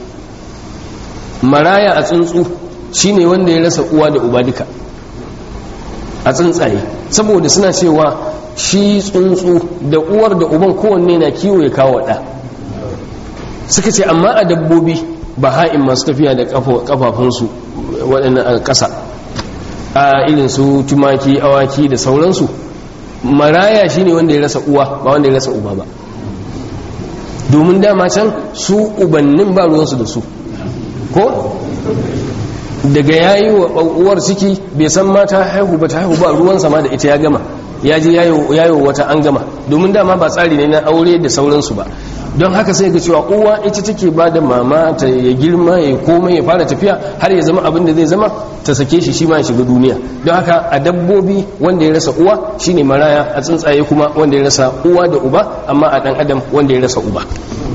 maraya a tsuntsu shine wanda ya rasa uwa da uba duka a tsuntsaye, saboda suna cewa shi tsuntsu da uwar da uban kowanne na kiwo ya kawo ɗa. suka ce amma a dabbobi ba ha'in masu tafiya da kafafunsu waɗannan a ƙasa, a irin su tumaki, awaki da sauransu, maraya shine wanda ya rasa uwa ba wanda ya rasa uba ba, domin dama can su ubannin ba ruwansu da su, ko daga yayi wa uwar ciki bai san mata haihu ba ta haihu ba ruwansa ma da ita ya gama, ya je yayo wata an gama, domin dama ba tsari ne na aure da sauransu ba. don haka sai ga cewa uwa ita take ba da mama ta ya girma ya komai ya fara tafiya har ya zama abin da zai zama, ta sake shi shi ma ya shiga duniya. don haka a dabbobi wanda ya rasa uwa shine maraya, a tsuntsaye kuma wanda ya rasa uwa da uba, amma a dan adam wanda ya rasa uba.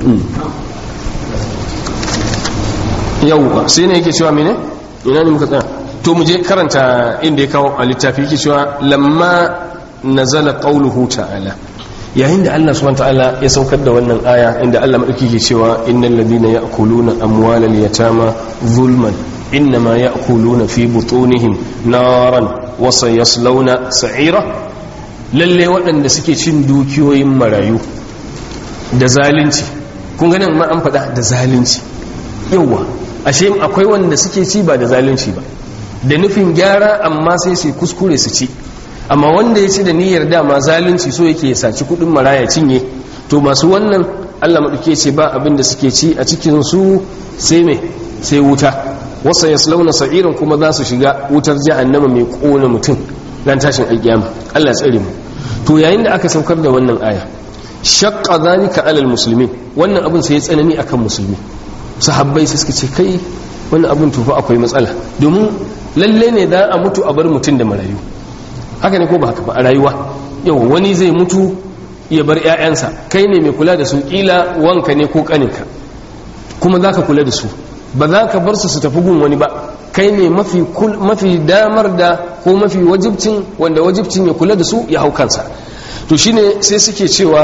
yau sai ne yake cewa mene ina ne muka tsaya? to mu je karanta inda ya kawo a littafi. yake cewa lamma nazala qawluhu ta'ala, yayin da Allah subhanahu ta'ala ya saukar da wannan aya inda Allah madauki ke cewa innal ladina ya'kuluna amwalal yatama zulman innama ya'kuluna fi butunihim naran wa sayaslawna sa'ira, lalle waɗanda suke cin dukiyoyin marayu da zalunci. kun ga nan ma an faɗa da zalunci. yawa ashe akwai wanda suke ci ba da zalunci ba, da nufin gyara amma sai su kuskure su ci. amma wanda ya ci da niyyar dama zalunci so yake ya saci kudin maraya cinye, to masu wannan Allah maɗauke ce ba abin da suke ci a cikin su sai me sai wuta. wasa yaslauna sa'iran, kuma za su shiga wutar jahannama mai kona mutum dan tashin alkiyama. Allah tsare mu. to yayin da aka saukar da wannan aya, shaqqa zalika alal muslimin, wannan abin sai ya tsanani akan musulmi. sahabbai sai suka ce kai wannan abin tufa akwai matsala, domin lalle ne da a mutu a bar mutum da marayu. haka ne ko ba haka ba a rayuwa? yau wani zai mutu ya bar 'ya'yansa, kai ne mai kula da su, kila wanka ne ko kaninka, kuma za ka kula da su, ba za ka bar su su tafi gun wani ba. kai ne mafi, mafi damar da ko mafi wajibcin wanda wajibcin ya kula da su ya hau kansa. to shine sai suke cewa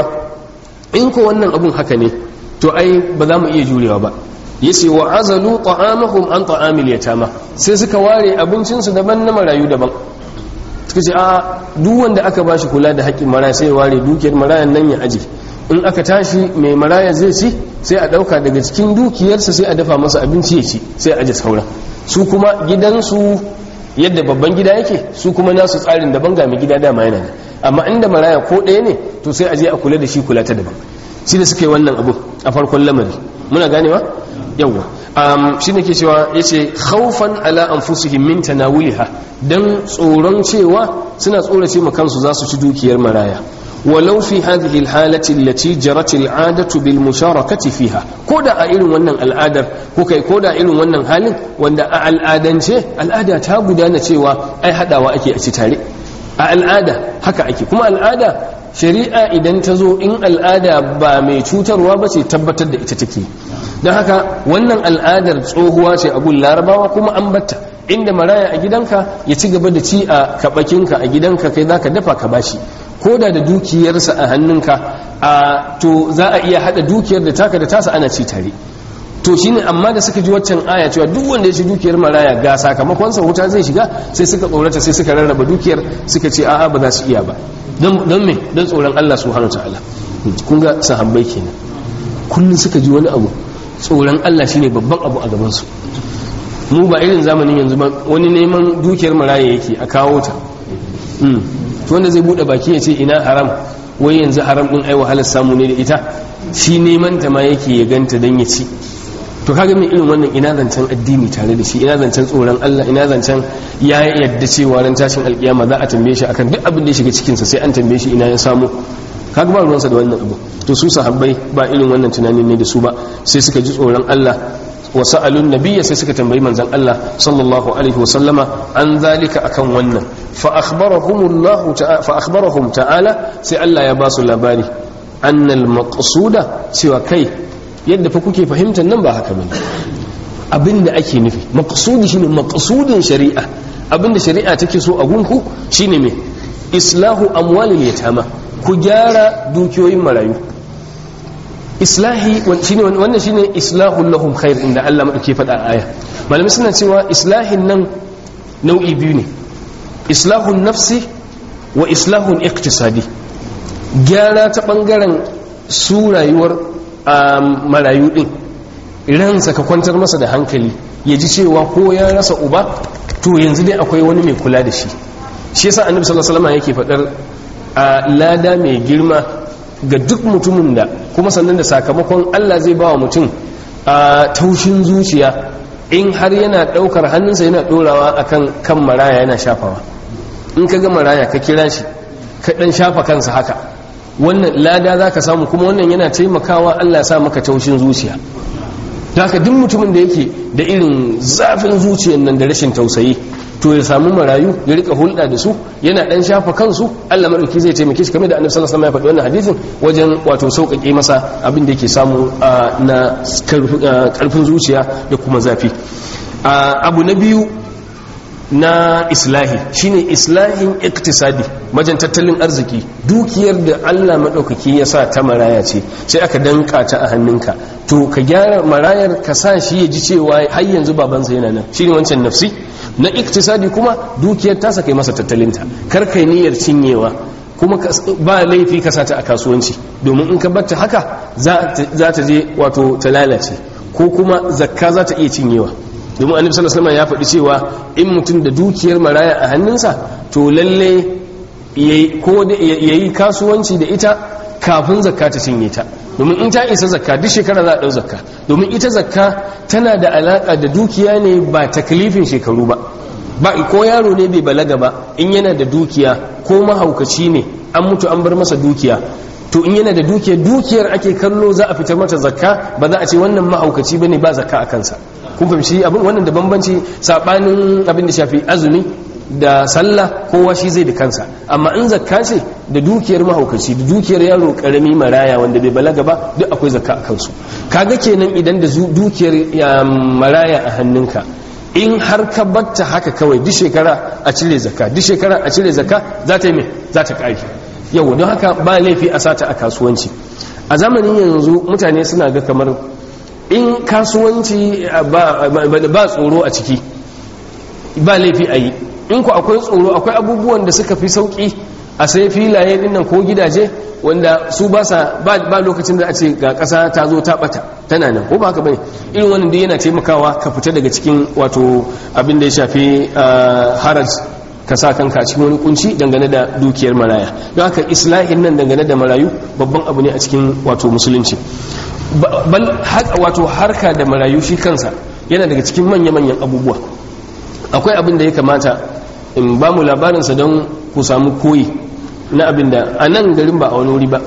in ko wannan abun haka ne, to ai ba za mu iya jurewa ba. yace wa azalu ta'amahum an ta'amil yatama, sai suka ware abincinsu daban na marayu daban. suka ce a duk wanda aka bashi kula da haƙƙin maraya sai ya ware dukiyar marayan nan ya aje, in aka tashi mai maraya zai ci sai a ɗauka daga cikin dukiyarsa sai a dafa masa abinci ya ci, sai a aje sauran. su kuma gidansu yadda babban gida yake, su kuma nasu tsarin daban, ga mai gida dama yana da, amma inda maraya ko ɗaya ne to sai a je a kula da shi kula ta daban. shi da suka yi wannan abu a farkon lamari, muna ganewa yawwa. um, shi ne ke cewa ya ce haufan ala anfusihim min tanawuliha, don tsoron cewa suna tsorace ma kansu za su ci dukiyar maraya. walau fi hadhihi alhalati allati jarat al'adatu bil musharakati fiha, koda a irin wannan al'adar ko kai koda irin wannan halin wanda a al'adance al'ada ta gudana cewa ai hadawa ake a ci tare, a al'ada haka ake. kuma al'ada shari'a idan ta zo in al'ada ba mai cutarwa ba ce tabbatar da ita take. don haka wannan al'adar tsohuwa ce a gun larabawa, kuma an batta. inda maraya a gidanka ya ci gaba da ci a kabakinka a gidanka, kai zaka dafa ka bashi, ko da da dukiyarsa a hannunka a to za a iya hada dukiyar da taka da tasa ana ci tare. To shine amma da suka ji waccan aya cewa duk wanda ya ci dukiyar maraya ga sakamakon sa wuta zai shiga, sai suka tsorata sai suka rarraba dukiyar, suka ce a'a ba za su iya ba. don don me don tsoron Allah subhanahu wataala. Kun ga sahabbai kenan kullun suka ji wani abu tsoron Allah shine babban abu a gaban su. Mu ba irin zamanin yanzu ba, wani neman dukiyar maraya yake a kawo ta to wanda zai bude baki ya ce ina haram, wai yanzu haram din ai wahalar samu ne da ita, shi neman ta ma yake ya ganta dan ya ci. To kaga mai irin wannan ina zancen addini tare da shi, ina zancen tsoron Allah, ina zancen ya yadda cewa ran tashin alkiyama za a tambaye shi akan duk abin da ya shiga cikin sa, sai an tambaye shi ina ya samu. Kaga ba ruwansa da wannan abu. To su sahabbai ba irin wannan tunanin ne da su ba, sai suka ji tsoron Allah wa sa'alun nabiyya, sai suka tambayi manzon Allah sallallahu alaihi wasallama an zalika akan wannan. Fa akhbarahumullahu ta'ala fa akhbarahum ta'ala, sai Allah ya ba su labari annal maqsuda, cewa kai yadda fa kuke fahimtar nan ba haka bane. Abinda ake nufi maqsudi shine maqsudin shari'a, abinda shari'a take so a gunku shine me? Islahu amwalil yatama, ku gyara dukiyoyin marayu. Islahi shine wannan shine islahul lahum khair, inda Allah madauke faɗa a aya. Malamai suna cewa islahin nan nau'i biyu ne, islahun nafsi wa islahun iqtisadi. Gyara ta bangaren su rayuwar marayu din, ransa ka kwantar masa da hankali, ya ji cewa ko ya rasa uba to yanzu dai akwai wani mai kula da shi. Shi yasa annabi sallallahu alaihi wasallam yake faɗar lada mai girma ga duk mutumin da kuma sannan da sakamakon Allah zai bawa mutum a taushin zuciya in har yana daukar hannunsa yana dorawa akan kan maraya yana shafawa. In ka ga maraya ka kira shi ka dan shafa kansa haka, wannan lada za ka samu, kuma wannan yana taimakawa Allah sa maka taushin zuciya. Haka duk mutumin da yake da irin zafin zuciyar nan da rashin tausayi, to ya samu marayu ya rika hulɗa da su, yana dan shafa kansu, Allah madauki zai taimake shi, kamar da Annabi sallallahu alaihi wasallam ya faɗi wannan hadisin, wajen wato sauƙaƙe masa abin da yake samu na ƙarfin zuciya da kuma zafi. Abu na biyu na islahi shine islahin iktisadi, wajen tattalin arziki. Dukiyar da Allah maɗaukaki ya sa ta maraya ce, sai aka danka ta a hannunka, to ka gyara marayar, ka sa shi ya ji cewa har yanzu babansa yana nan, shine wancan nafsi. Na iktisadi kuma dukiyar ta kai masa tattalinta, kar kai niyyar cinyewa, kuma ba laifi ka sata a kasuwanci, domin in ka batta haka za ta je wato ta lalace, ko kuma zakka za ta iya cinyewa. Domin annabi sallallahu alaihi wasallam ya faɗi cewa in mutum da dukiyar maraya a hannunsa, to lalle yayi ko yayi kasuwanci da ita kafin zakka ta cinye ta, domin in ta isa zakka duk shekara za a dau zakka, domin ita zakka tana da alaka da dukiya ne, ba taklifin shekaru ba. Ba ko yaro ne bai balaga ba, in yana da dukiya, ko mahaukaci ne an mutu an bar masa dukiya, to in yana da dukiya, dukiyar ake kallo za a fitar mata zakka, ba za a ce wannan mahaukaci bane ba zakka a kansa. Kun fahimci abin wannan da bambanci sabanin abin da shafi azumi da sallah, kowa shi zai da kansa. Amma in zakka ce, da dukiyar mahaukaci da dukiyar yaro karami maraya wanda bai balaga ba, duk akwai zakka a kansu. Kaga kenan idan da dukiyar maraya a hannunka, in har ka batta haka kawai duk shekara a cire zakka, duk shekara a cire zakka, za ta yi me? Za ta ƙari. Yau don haka ba laifi a sata a kasuwanci. A zamanin yanzu mutane suna ga kamar in kasuwanci ba tsoro a ciki, ba laifi a yi. In ku akwai tsoro, akwai abubuwan da suka fi sauki a sai filaye dinnan ko gidaje wanda su ba sa ba lokacin da a ce ga ƙasa ta zo ta bata tana nan, ko ba haka bane. Irin wannan dai yana taimakawa ka fita daga cikin wato abin da ya shafi haraj, ka sa kanka cikin wani kunci dangane da dukiyar maraya. Don haka islahin nan dangane da marayu babban abu ne a cikin wato musulunci. Bal wato harka da marayu shi kansa yana daga cikin manya-manyan abubuwa. Akwai abin da ya kamata in ba mu labarinsa don ku samu koyi na abin da a nan garin ba a wani wuri ba.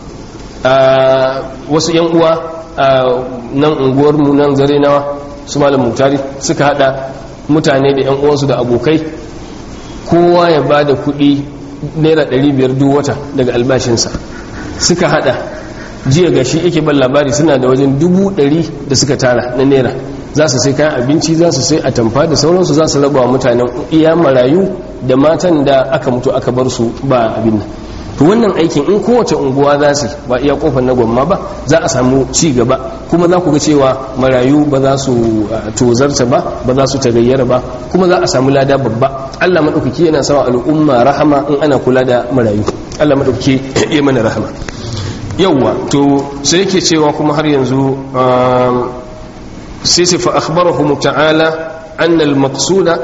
Wasu 'yan uwa nan unguwarmu nan zare nawa su malam mutari suka hada mutane da 'yan uwansu da abokai, kowa ya ba da kudi naira ɗari biyar duk wata daga albashinsa. Suka hada jiya ga shi yake ban labari suna da wajen dubu ɗari da suka tara na naira, za su sai kayan abinci, za su sai atamfa da sauransu, za su raba wa mutanen iya marayu da matan da aka mutu aka bar su ba abin nan. to wannan aikin in kowace unguwa za su ba iya kofar na gwamma ba za a samu ci gaba, kuma za ku ga cewa marayu ba za su tozarta ba ba za su tagayyara ba, kuma za a samu lada babba. Allah madaukaki yana sawa al'umma rahama in ana kula da marayu. Allah madaukaki ya mana rahama. yawwa to sai yake cewa kuma har yanzu sai fa akhbarahum ta'ala anna al-maqsuda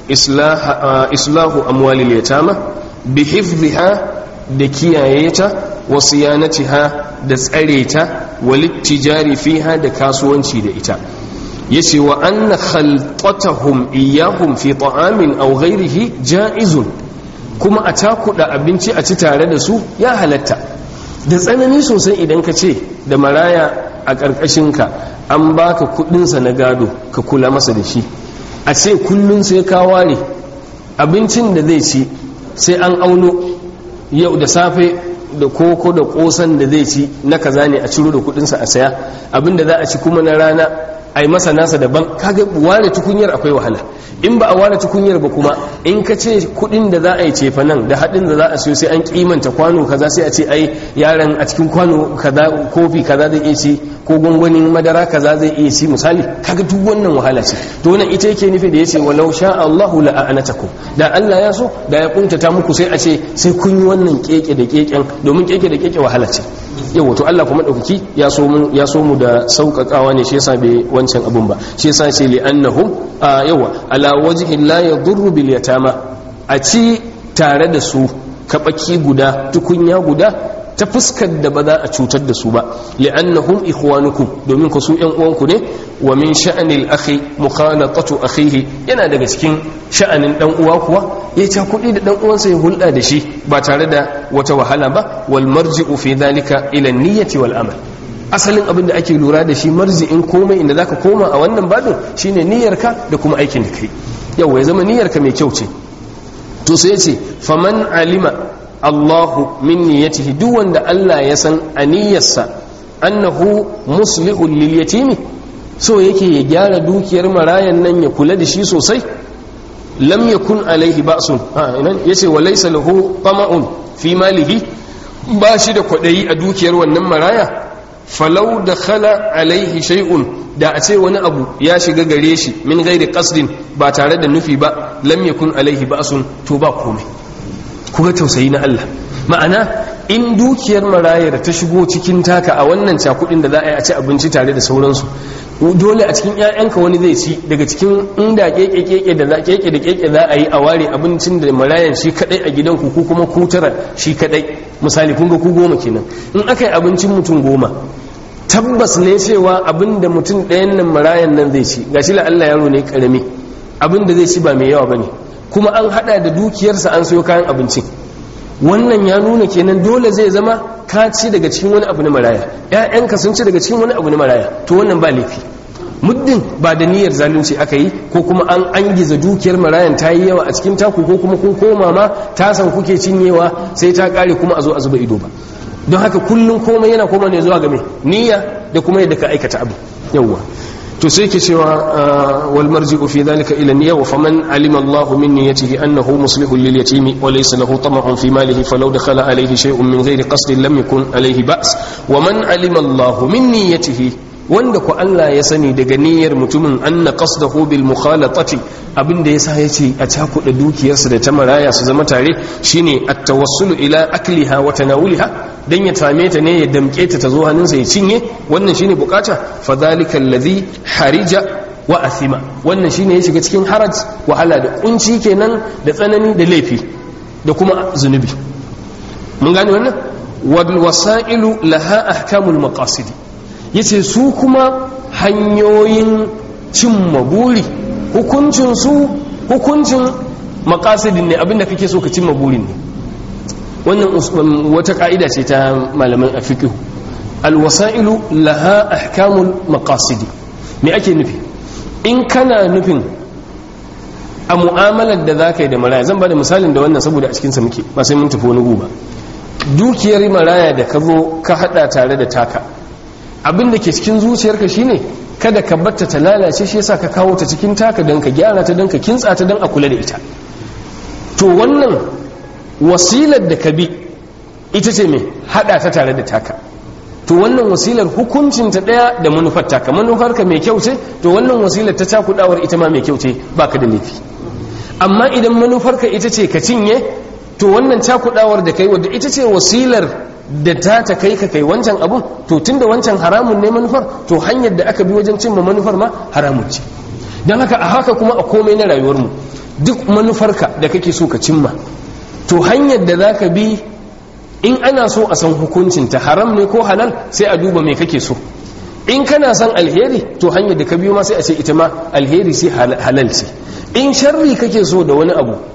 islah islahu amwalil yatama bi hifdhiha da kiyaye ta wa siyanatiha da tsare ta wa littijari fiha da kasuwanci da ita. yace wa anna khalqatuhum iyyahum fi ta'amin aw ghayrihi ja'izun, kuma a takuda abinci a ci tare da su ya halatta. da tsanani sosai idan ka ce da maraya a ƙarƙashinka an baka kudinsa na gado ka kula masa da shi, a ce kullum sai ka ware abincin da zai ci sai an auno yau da safe da koko da kosan da zai ci na kaza ne a ciro da kudinsa a saya, abinda za a ci kuma na rana a yi masa nasa daban. kaga ware tukunyar akwai wahala. in ba a ware tukunyar ba kuma in ka ce kudin da za a yi cefa nan da haɗin da za a siyo sai an kimanta kwano kaza, sai a ce ai yaran a cikin kwano kaza kofi kaza zai iya ci ko gwangwanin madara kaza zai iya ci misali. kaga duk wannan wahala ce. to wannan ita yake nufi da yace walau sha Allahu la'anatakum, da Allah ya so da ya kuntata muku sai a ce sai kun yi wannan keke da keken, domin keke da keke wahala ce. yawa to Allah kuma daukaki ya so mu ya so mu da sauƙaƙawa ne, shi yasa bai wancan abun ba. shi yasa ce li annahum yawa ala wajhi la yadurru bil yatama, a ci tare da su kabaki guda tukunya guda ta fuskar da ba za a cutar da su ba. li'annahum ikhwanukum, domin ku su ƴan uwanku ne. wa min sha'anil akhi mukhalatatu akhihi, yana daga cikin sha'anin dan uwa kuwa ya ta kudi da dan uwansa ya hulɗa da shi ba tare da wata wahala ba. wal marji'u fi dhalika ila niyyati wal amal, asalin abin da ake lura da shi marji'in komai inda zaka koma a wannan babin shine niyyarka da kuma aikin da kai. yawa ya zama niyyarka mai kyau ce. to sai ya ce faman alima Allahu min niyyatihi, duk wanda Allah ya san aniyarsa annahu muslihul lil yatimi, so yake ya gyara dukiyar marayan nan ya kula da shi sosai. lam yakun alaihi ba'sun, ha ina yace wa laysa lahu tama'un fi malihi, ba shi da kwadayi a dukiyar wannan maraya. falau dakhala alaihi shay'un, da a ce wani abu ya shiga gare shi min ghairi qasdin, ba tare da nufi ba, lam yakun alaihi ba'sun, to ba komai. kuga tausayi na Allah. ma'ana in dukiyar marayar ta shigo cikin taka a wannan cakudin da za a yi a ci abinci tare da sauransu, dole a cikin 'ya'yanka wani zai ci daga cikin inda keke keke da za keke da keke za a yi a ware abincin da marayan shi kadai a gidanku ku kuma ku tara shi kadai. misali kun ga ku goma kenan, in aka yi abincin mutum goma tabbas ne cewa abin da mutum ɗayan nan marayan nan zai ci gashi la Allah yaro ne karami, abin da zai ci ba mai yawa bane, kuma an hada da dukiyarsa an sayo kayan abinci. wannan ya nuna kenan dole zai zama ka ci daga cikin wani abu na maraya, ƴaƴanka sun ci daga cikin wani abu na maraya, to wannan ba laifi muddin ba da niyyar zalunci aka yi, ko kuma an angiza dukiyar marayan ta yi yawa a cikin taku, ko kuma kun koma ma tasan kuke cinyewa sai ta kare kuma a zo a zuba ido ba. don haka kullum komai yana koma ne zuwa game niyya da kuma yadda ka aikata abu. yawwa to sai ke cewa wal marji'u fi dhalika ila niyya, wa faman alima Allah min niyyatihi annahu muslihun lil yatimi wa laysa lahu tama'un fi malihi falau dakhala alayhi shay'un min ghairi qasdin lam yakun alayhi ba's. wa man alima Allah min niyyatihi, wanda ku Allah ya sani daga niyyar mutumin anna qasdahu bil mukhalatati, abinda yasa yace a cakuɗa dukiyarsa da ta maraya su zama tare shine at-tawassulu ila akliha wa tanawuliha, dan ya tame ta ne ya damke ta ta zo hannunsa ya cinye, wannan shine bukata. fa dhalika alladhi harija wa athima, wannan shine ya shiga cikin haraj, wahala da kunci kenan da tsanani da laifi da kuma zunubi. mun gane wannan. wal wasailu laha ahkamul maqasidi, yace su kuma hanyoyin cimma buri hukuncin su hukuncin maqasidin ne, abinda kake so ka cimma burin ne. wannan wata ka'ida ce ta malaman fiqh. alwasailu laha ahkamul maqasidi, me ake nufi? in kana nufin a mu'amalar da zaka yi da maraya, zan bada misalin da wannan saboda a cikin sa muke, ba sai mun tafi wani guba. dukiyar maraya da ka zo ka hada tare da taka, abin da ke cikin zuciyarka shine kada ka batta ta lalace, shi yasa ka kawo ta cikin taka don ka gyara ta, don ka kintsa ta, don a kula da ita. to wannan wasilar da ka bi ita ce mai hada ta tare da taka. To wannan wasilar hukuncinta ɗaya da manufar taka, manufarka mai kyau ce, to wannan wasilar ta cakudawar ita ma mai kyau ce, baka da laifi. Amma idan manufarka ita ce ka cinye, to wannan cakudawar da kai wadda ita ce wasilar da ta ta kai ka kai wancan abun, to tunda wancan haramun ne manufar, to hanyar da aka bi wajen cimma manufar ma haramun ce. Don haka a haka kuma a komai na rayuwarmu, duk manufarka da kake so ka cimma, to hanyar da za ka bi in ana so a san hukuncinta haram ne ko halal, sai a duba mai kake so. In kana son alheri, to hanyar da ka biyo ma sai a ce ita ma alheri sai halal ce. In sharri kake so da wani abu,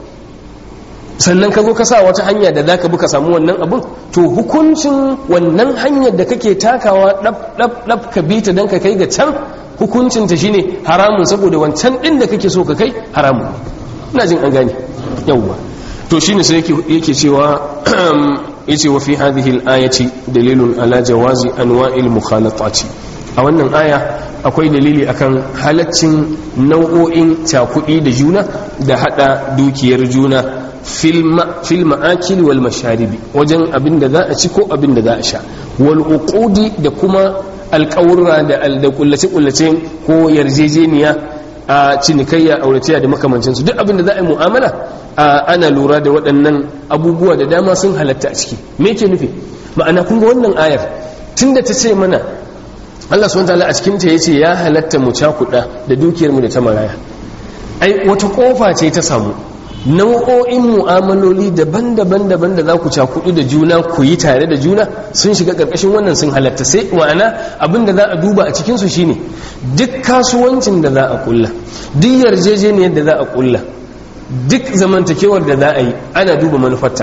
sannan ka zo ka sa wata hanya da za ka bi ka samu wannan abun, to hukuncin wannan hanyar da kake takawa ɗab ka bi ta don ka kai ga can, hukuncinta shine haramun, saboda wancan ɗin da kake so ka kai haramun. Ina jin an gane yawwa. To shine sai yake cewa yace wa fi hadhihi al-ayati dalilun ala jawazi anwa'il mukhalatati. A wannan aya akwai dalili akan halaccin nau'o'in cakudi da juna da hada dukiyar juna fil ma'akil wal masharibi, wajen abinda za a ci ko abinda za a sha, wal uqudi da kuma alƙawurra da kullace kullace ko yarjejeniya a cinikayya auratayya da makamancinsu. Duk abinda za a yi mu'amala ana lura da waɗannan abubuwa da dama sun halatta a ciki. Me ke nufi? Ma'ana kun ga wannan ayar tunda ta ce mana Allah subhanahu wataala a cikin ta yace ya halatta mu cakuɗa da dukiyar mu da ta maraya, ai wata kofa ce ta samu nau'o'in mu'amaloli daban-daban daban da za ku cakuɗu da juna ku yi tare da juna sun shiga ƙarƙashin wannan, sun halatta. Sai ma'ana abin da za a duba a cikinsu shine duk kasuwancin da za a kulla, duk yarjejeniyar da za a kulla, duk zamantakewar da za a yi, ana duba manufarta.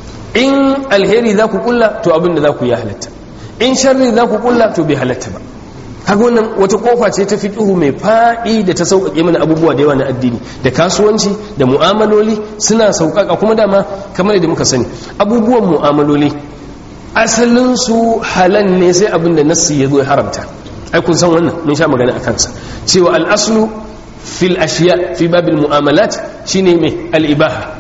In alheri za ku kulla, to abin da za ku yi halatta. In sharri za ku kulla, to bai halatta ba. kaga wannan wata kofa ce ta fiqhu mai fadi da ta sauƙaƙe mana abubuwa da yawa na addini da kasuwanci da mu'amaloli suna sauƙaƙa. kuma dama kamar da muka sani abubuwan mu'amaloli asalin su halal ne sai abin da nassi ya zo ya haramta. ai kun san wannan mun sha magana akan sa cewa al-aslu fil ashiya fi babil mu'amalat shine mai al-ibaha,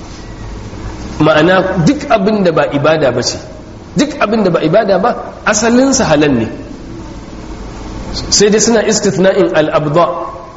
ma'ana duk abin da ba ibada ba ce, duk abin da ba ibada ba asalin sa halal ne, sai dai suna istithna'in al-abda,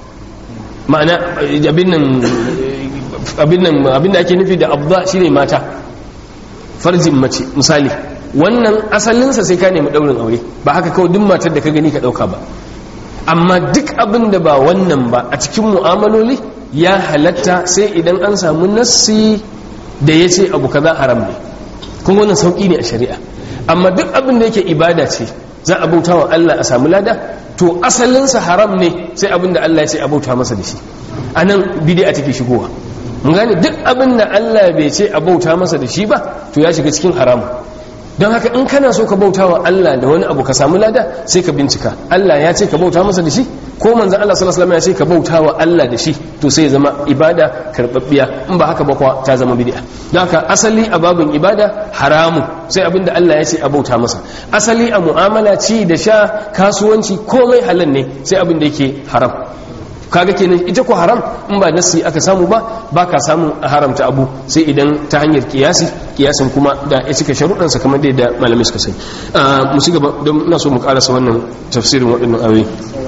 ma'ana abin nan abin nan abin da ake nufi da abda shine mata, farjin mace misali, wannan asalinsa sai ka nemi daurin aure, ba haka kawai duk matar da ka gani ka dauka ba. Amma duk abin da ba wannan ba a cikin mu'amaloli ya halatta sai idan an samu nassi da ya ce abu kaza haram ne, kuma wannan sauki ne a shari'a. Amma duk abin da yake ibada ce za a bauta wa Allah a samu lada, to asalinsa haram ne sai abin da Allah ya ce a bauta masa da shi. A nan bid'a take shigowa. Mun gane duk abin da Allah bai ce a bauta masa da shi ba to ya shiga cikin haramu. Don haka in kana so ka bauta wa Allah da wani abu ka samu lada sai ka bincika Allah ya ce ka bauta masa da shi ko manzon Allah sallallahu alaihi wasallam ya ce ka bauta wa Allah da shi, to sai ya zama ibada karbabbiya. In ba haka ba kuwa ta zama bid'a. Don haka asali a babin ibada haramu sai abinda Allah ya ce a bauta masa. Asali a mu'amala ci da sha kasuwanci komai halal ne sai abinda yake haram. Kaga kenan ita ko haram in ba nassi aka samu ba ba ka samu a haramta abu sai idan ta hanyar kiyasi, kiyasin kuma da ya cika sharuɗansa kamar dai da malamai suka sani. mu ci gaba don ina so mu karasa wannan tafsirin waɗannan ayoyi.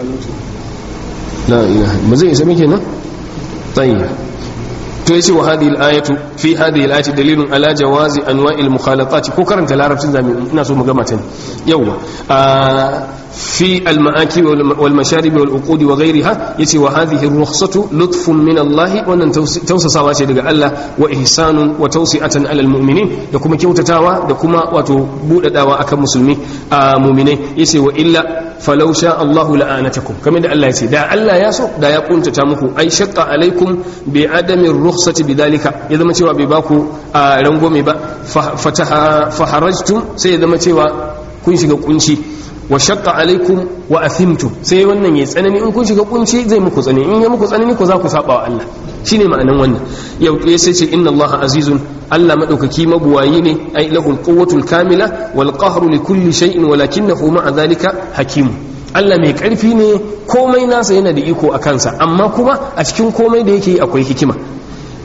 la ilaha ba zai isa muke nan tayyib. to yace wa hadhihi al-ayatu fi hadhihi al-ayati dalilun ala jawazi anwa'il mukhalatati. ko karanta larabcin zamu ina so mu gama ta yawa في المآكل والمشارب والعقود وغيرها يتي وهذه الرخصة لطف من الله وأن توسع سواشي دقاء الله وإحسان وتوسعة على المؤمنين دكما كيوتتاوى دكما وتبود داوى أكا مسلمي مؤمنين يتي وإلا فلو شاء الله لآنتكم كما دا الله يتي دا الله ياسو دا يقول تتامكو أي شق عليكم بعدم الرخصة بذلك إذا ما تيوى بباكو رنقومي با فحرجتم سيدا ما تيوى كنشي كنشي wa shaqqa alaikum wa athimtum, sai wannan yayi tsanani in kun shiga kunci zai muku tsanani, in ya muku tsanani ko za ku saba wa Allah. Shine ma'anan wannan. Yau sai ce inna Allah azizun, Allah madaukaki mabuwayi ne, ai lahul quwwatul kamila wal qahru li kulli shay'in walakinahu ma'a dhalika hakim. Allah mai karfi ne, komai nasa yana da iko a kansa, amma kuma a cikin komai da yake akwai hikima.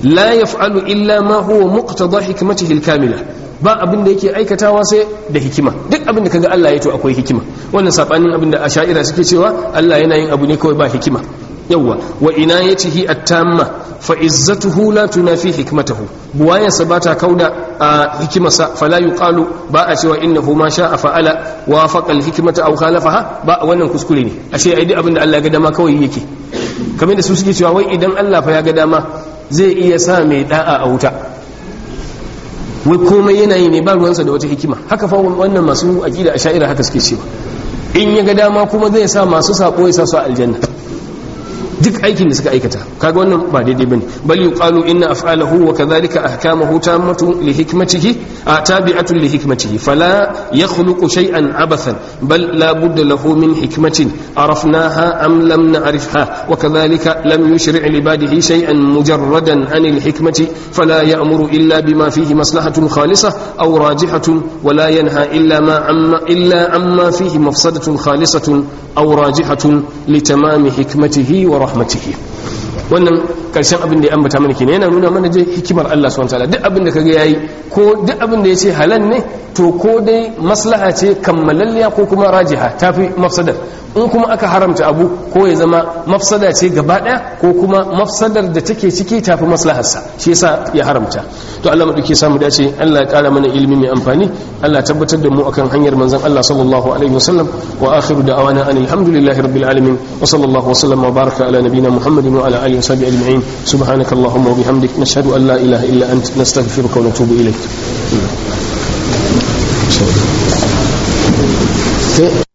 la yaf'alu illa ma huwa muqtada hikmatihi al-kamila ba abin da yake aikatawa sai da hikima duk abin da kaga Allah ya to akwai hikima wannan sabanin abin da asha'ira suke cewa Allah yana yin abu ne kawai ba hikima yawa wa inayatihi at-tamma fa izzatuhu la tunafi hikmatahu buwayan sabata kauda a hikimarsa fala yuqalu ba a cewa innahu ma sha'a fa'ala wa faqa al-hikmata aw khalafaha ba wannan kuskure ne ashe ai duk abin da Allah ya ga dama kawai yake kamar da su suke cewa wai idan Allah fa ya ga dama zai iya sa mai da'a a wuta wai komai yana yi ne ba ruwansa da wata hikima haka fa wannan masu aqida asha'ira haka suke cewa in ya ga dama kuma zai sa masu sako ya sa su a aljanna duk aikin da suka aikata kaga wannan ba daidai bane bal yuqalu inna af'alahu wa kadhalika ahkamuhu tammatu li hikmatihi tabi'atun li hikmatihi fala yakhluqu shay'an abathan bal la budda lahu min hikmatin arafnaha am lam na'rifha wa kadhalika lam yushri' li ibadihi shay'an mujarradan an al hikmati fala ya'muru illa bima fihi maslahatun khalisah aw rajihatun wa la yanha illa ma amma illa amma fihi mafsadatun khalisatun aw rajihatun li tamami hikmatihi wa rahmatihi wannan karshen abin da ya ambata mana kenan yana nuna mana je hikimar Allah subhanahu wataala duk abin da kaga yayi ko duk abin da yace halal ne to ko dai maslaha ce kammalalliya ko kuma rajiha tafi mafsadar in kuma aka haramta abu ko ya zama mafsada ce gaba daya ko kuma mafsadar da take ciki tafi maslaharsa shi yasa ya haramta to Allah madauke samu dace Allah ya kara mana ilimi mai amfani Allah ya tabbatar da mu akan hanyar manzon Allah sallallahu alaihi wasallam wa akhiru da'wana alhamdulillahi rabbil alamin wa sallallahu wa sallama wa baraka ala nabiyyina muhammadin wa ala alihi wa sahbihi ajma'in subhanakallahumma wa bihamdik nashhadu an la ilaha illa anta nastaghfiruka wa natubu ilayk